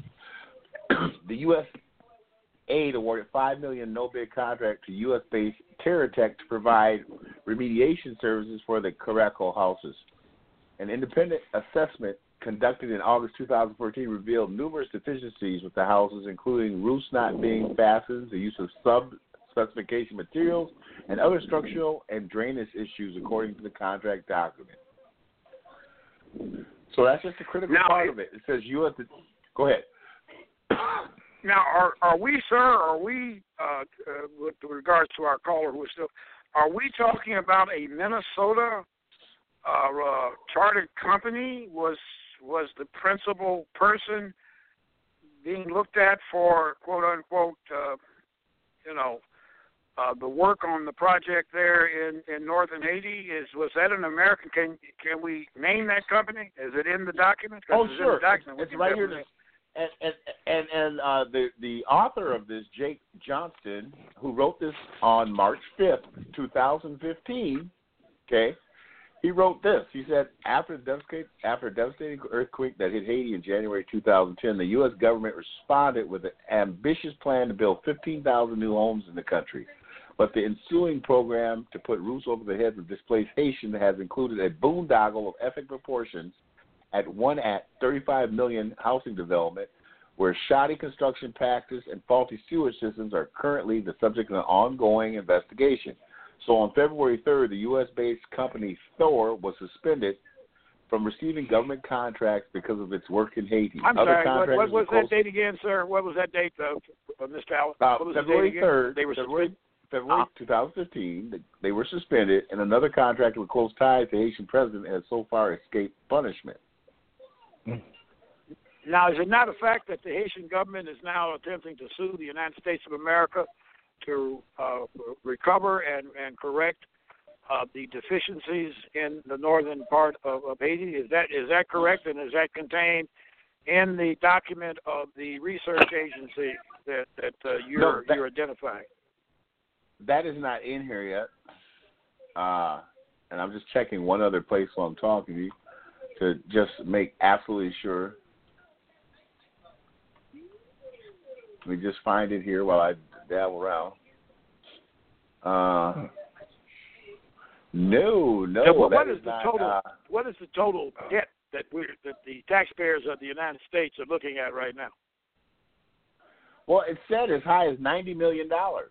the U S Aid awarded five million dollars no-bid contract to U S-based TerraTech to provide remediation services for the Carico houses. An independent assessment conducted in August two thousand fourteen revealed numerous deficiencies with the houses, including roofs not being fastened, the use of sub-specification materials, and other structural and drainage issues, according to the contract document. So that's just a critical now, part of it. It says U S. Go ahead. Now, are are we, sir? Are we, uh, uh, with regards to our caller who is still, are we talking about a Minnesota uh, uh, chartered company? Was was the principal person being looked at for quote unquote, uh, you know, uh, the work on the project there in, in northern Haiti? Is was that an American? Can can we name that company? Is it in the document? Oh, it's sure. In the document. It's, it's right here. And and and, and uh, the the author of this, Jake Johnston, who wrote this on March fifth, two thousand fifteen. Okay. He wrote this. He said, after, the devastate, after a devastating earthquake that hit Haiti in January two thousand ten, the U S government responded with an ambitious plan to build fifteen thousand new homes in the country. But the ensuing program to put roofs over the heads of displaced Haitians has included a boondoggle of epic proportions at one at thirty-five million housing development, where shoddy construction practices and faulty sewage systems are currently the subject of an ongoing investigation. So on February third, the U S-based company Thor was suspended from receiving government contracts because of its work in Haiti. I'm Other sorry, what, what was that date again, sir? What was that date, uh, Mister Allen? Uh, what was February the date third. They were February, February twenty fifteen, they were suspended, and another contractor with close ties to the Haitian president has so far escaped punishment. Now, is it not a fact that the Haitian government is now attempting to sue the United States of America to uh, recover and, and correct uh, the deficiencies in the northern part of, of Haiti? Is that is that correct, and is that contained in the document of the research agency that, that uh, you're, no, that, you're identifying? That is not in here yet. Uh, and I'm just checking one other place while I'm talking to you to just make absolutely sure. Let me just find it here while I dabble around. Uh, no, no. Now, what, that what is, is the not, total? Uh, what is the total debt that we that the taxpayers of the United States are looking at right now? Well, it said as high as ninety million dollars.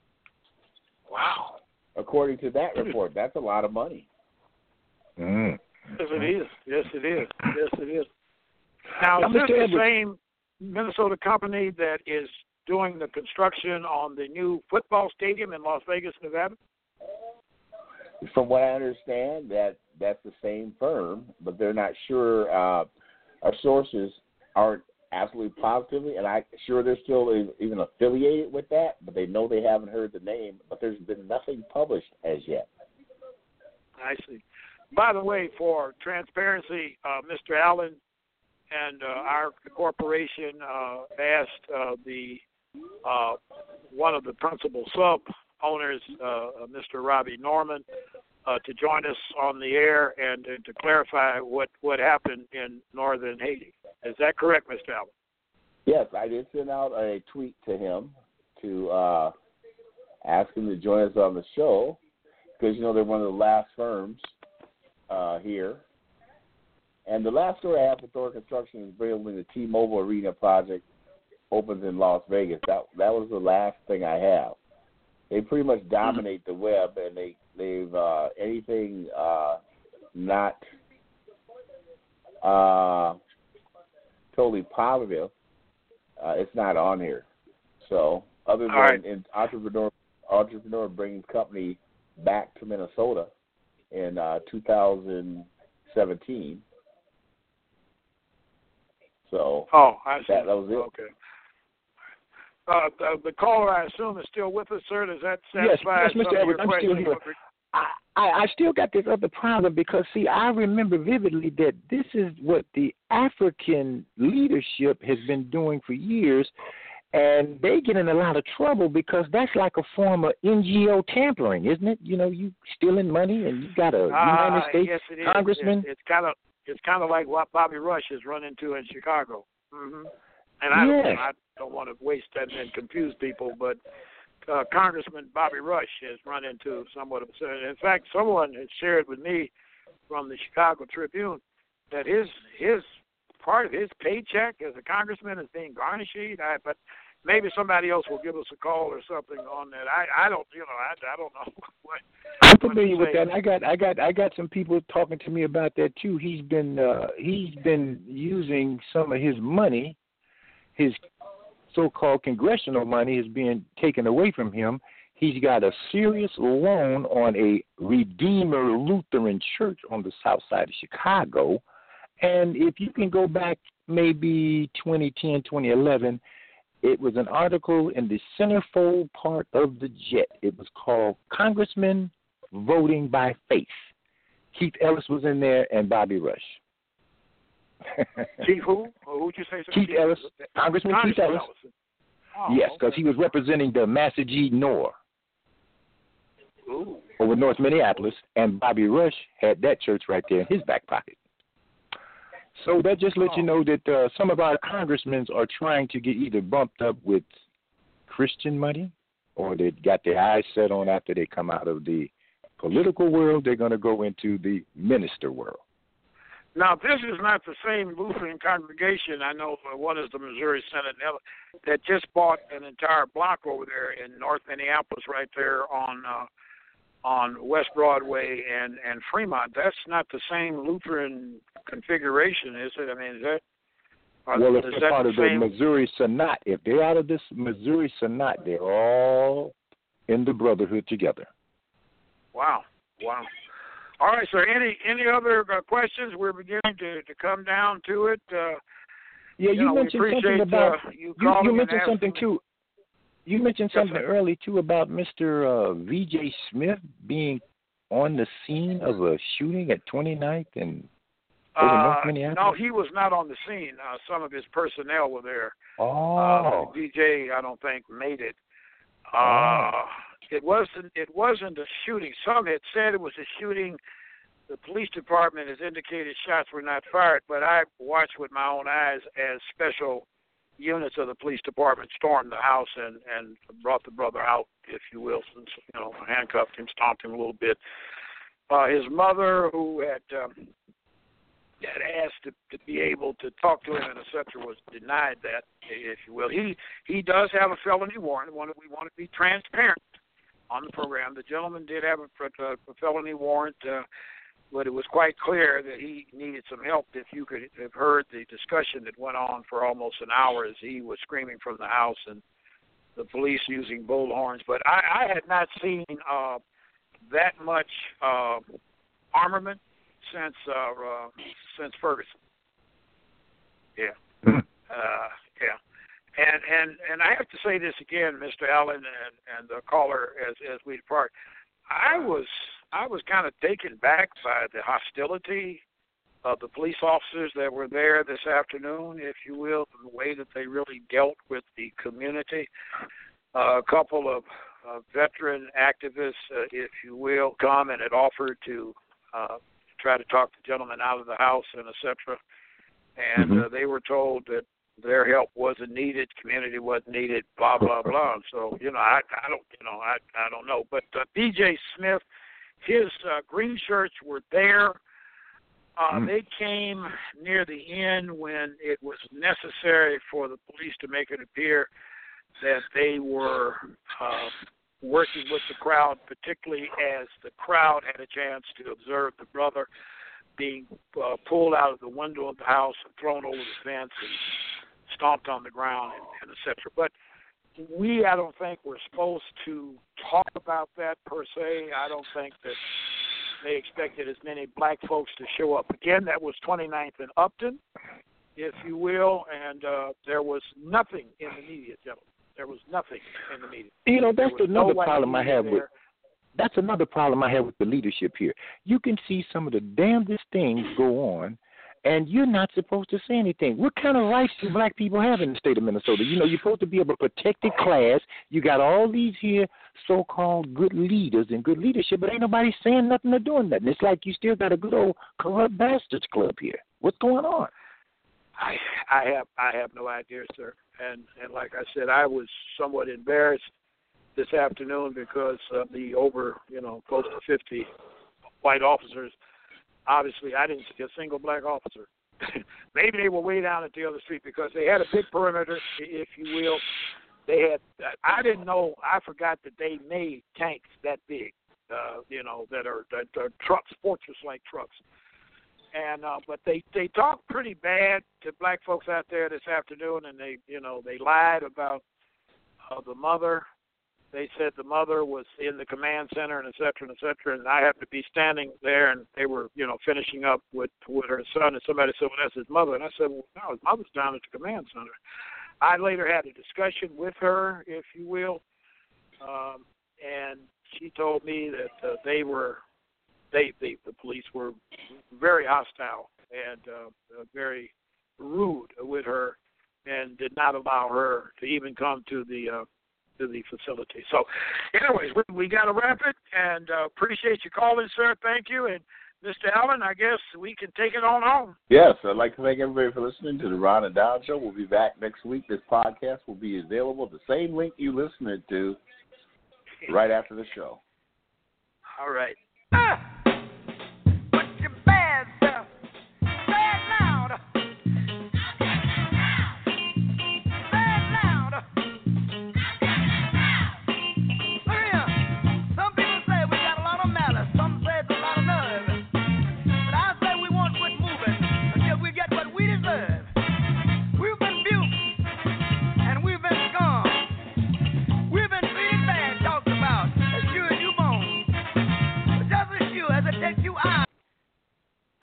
Wow! According to that report, that's a lot of money. Mm. Yes, it is. Yes, it is. Yes, it is. Now, Now is this Mister the Edwards, same Minnesota company that is doing the construction on the new football stadium in Las Vegas, Nevada? From what I understand, that that's the same firm, but they're not sure. Uh, our sources aren't absolutely positively, and I'm sure they're still even affiliated with that, but they know they haven't heard the name, but there's been nothing published as yet. I see. By the way, for transparency, uh, Mister Allen and uh, our corporation uh, asked uh, the uh, one of the principal sub owners, uh, Mister Robbie Norman, uh, to join us on the air and, and to clarify what, what happened in northern Haiti. Is that correct, Mister Allen? Yes, I did send out a tweet to him to uh, ask him to join us on the show because, you know, they're one of the last firms uh, here. And the last story I have for Thor Construction is building the T-Mobile Arena project opens in Las Vegas. That that was the last thing I have. They pretty much dominate the web, and they they've uh, anything uh, not uh, totally positive. Uh, it's not on here. So other than right. in entrepreneur entrepreneur bringing company back to Minnesota in uh, two thousand seventeen. So oh, I see. That, that was it. Okay. Uh, the, the caller, I assume, is still with us, sir. Does that yes, satisfy yes, some Mister of Edwards, your I'm still questions? here. I, I, I still got this other problem because, see, I remember vividly that this is what the African leadership has been doing for years, and they get in a lot of trouble because that's like a form of N G O tampering, isn't it? You know, you stealing money and you got a uh, United States yes, it is. congressman. It, it's kind of it's kind of like what Bobby Rush has run into in Chicago. Mm-hmm. And I yes. don't, I don't want to waste that and confuse people, but uh, Congressman Bobby Rush has run into somewhat of a. In fact, someone has shared with me from the Chicago Tribune that his his part of his paycheck as a congressman is being garnished. I, but maybe somebody else will give us a call or something on that. I, I don't, you know, I, I don't know what. I'm familiar with that. I got I got I got some people talking to me about that too. He's been uh, he's been using some of his money, his so-called congressional money is being taken away from him. He's got a serious loan on a Redeemer Lutheran Church on the south side of Chicago. And if you can go back maybe twenty ten, twenty eleven, it was an article in the centerfold part of the Jet. It was called Congressman Voting by Faith. Keith Ellis was in there and Bobby Rush. Chief who? Or who'd you say? Keith Chief? Ellis. Congressman, Congressman Keith Ellis. Ellison. Oh, yes, because okay. he was representing the Massagee Nor Ooh. over North Minneapolis, and Bobby Rush had that church right there in his back pocket. So that just lets oh. you know that uh, some of our congressmen are trying to get either bumped up with Christian money or they got their eyes set on after they come out of the political world, they're going to go into the minister world. Now, this is not the same Lutheran congregation. I know one is the Missouri Synod that just bought an entire block over there in North Minneapolis, right there on uh, on West Broadway and, and Fremont. That's not the same Lutheran configuration, is it? I mean, is that? Are, well, it's is a that part the of same? the Missouri Synod. If they're out of this Missouri Synod, they're all in the brotherhood together. Wow, wow. All right, sir. Any any other uh, questions? We're beginning to, to come down to it. Uh, yeah, you, you know, mentioned something about uh, you, you, you mentioned asking, something too. You mentioned yes, something sir. early too about Mister Uh, V J Smith being on the scene of a shooting at twenty-ninth and over uh, North Minneapolis. No, he was not on the scene. Uh, some of his personnel were there. Oh, uh, V J, I don't think made it. Uh, oh. It wasn't. It wasn't a shooting. Some had said it was a shooting. The police department has indicated shots were not fired, but I watched with my own eyes as special units of the police department stormed the house and, and brought the brother out, if you will, since, you know, handcuffed him, stomped him a little bit. Uh, his mother, who had um, had asked to, to be able to talk to him and et cetera, was denied that, if you will. He he does have a felony warrant. We want to be transparent on the program. The gentleman did have a, a, a felony warrant, uh, but it was quite clear that he needed some help. If you could have heard the discussion that went on for almost an hour as he was screaming from the house and the police using bullhorns. But I, I had not seen uh, that much uh, armament since uh, uh, since Ferguson. Yeah, uh, yeah. And and and I have to say this again, Mister Allen and, and the caller, as as we depart. I was I was kind of taken back by the hostility of the police officers that were there this afternoon, if you will, the way that they really dealt with the community. Uh, a couple of uh, veteran activists, uh, if you will, come and had offered to uh, try to talk the gentleman out of the house and et cetera. And Mm-hmm. uh, they were told that their help wasn't needed, community wasn't needed, blah blah blah. So you know, I I don't you know I I don't know. But uh, B J Smith, his uh, green shirts were there. Uh, mm. They came near the end when it was necessary for the police to make it appear that they were uh, working with the crowd, particularly as the crowd had a chance to observe the brother being uh, pulled out of the window of the house and thrown over the fence and stomped on the ground and, and et cetera. But we, I don't think, we're supposed to talk about that per se. I don't think that they expected as many black folks to show up. Again, that was twenty-ninth and Upton, if you will, and uh, there was nothing in the media, gentlemen. There was nothing in the media. You know, that's another no problem I have there. with that's another problem I have with the leadership here. You can see some of the damnedest things go on, and you're not supposed to say anything. What kind of rights do black people have in the state of Minnesota? You know, you're supposed to be of a protected class. You got all these here so-called good leaders and good leadership, but ain't nobody saying nothing or doing nothing. It's like you still got a good old corrupt bastards club here. What's going on? I I have I have no idea, sir. And and like I said, I was somewhat embarrassed this afternoon because of the over, you know, close to fifty white officers. Obviously, I didn't see a single black officer. Maybe they were way down at the other street because they had a big perimeter, if you will. They had. I didn't know. I forgot that they made tanks that big, uh, you know, that are, that are trucks, fortress-like trucks. And uh, but they they talked pretty bad to black folks out there this afternoon, and they you know they lied about uh, the mother. They said the mother was in the command center and et cetera, and et cetera, and I happened to be standing there, and they were, you know, finishing up with, with her son, and somebody said, well, that's his mother. And I said, well, no, his mother's down at the command center. I later had a discussion with her, if you will, um, and she told me that uh, they were, they, they, the police were very hostile and uh, very rude with her and did not allow her to even come to the uh, to the facility. So, anyways, we, we got to wrap it, and uh, appreciate you calling, sir. Thank you. And Mister Allen, I guess we can take it on home. Yes, I'd like to thank everybody for listening to the Ron and Don Show. We'll be back next week. This podcast will be available, the same link you listened to, right after the show. All right. Ah!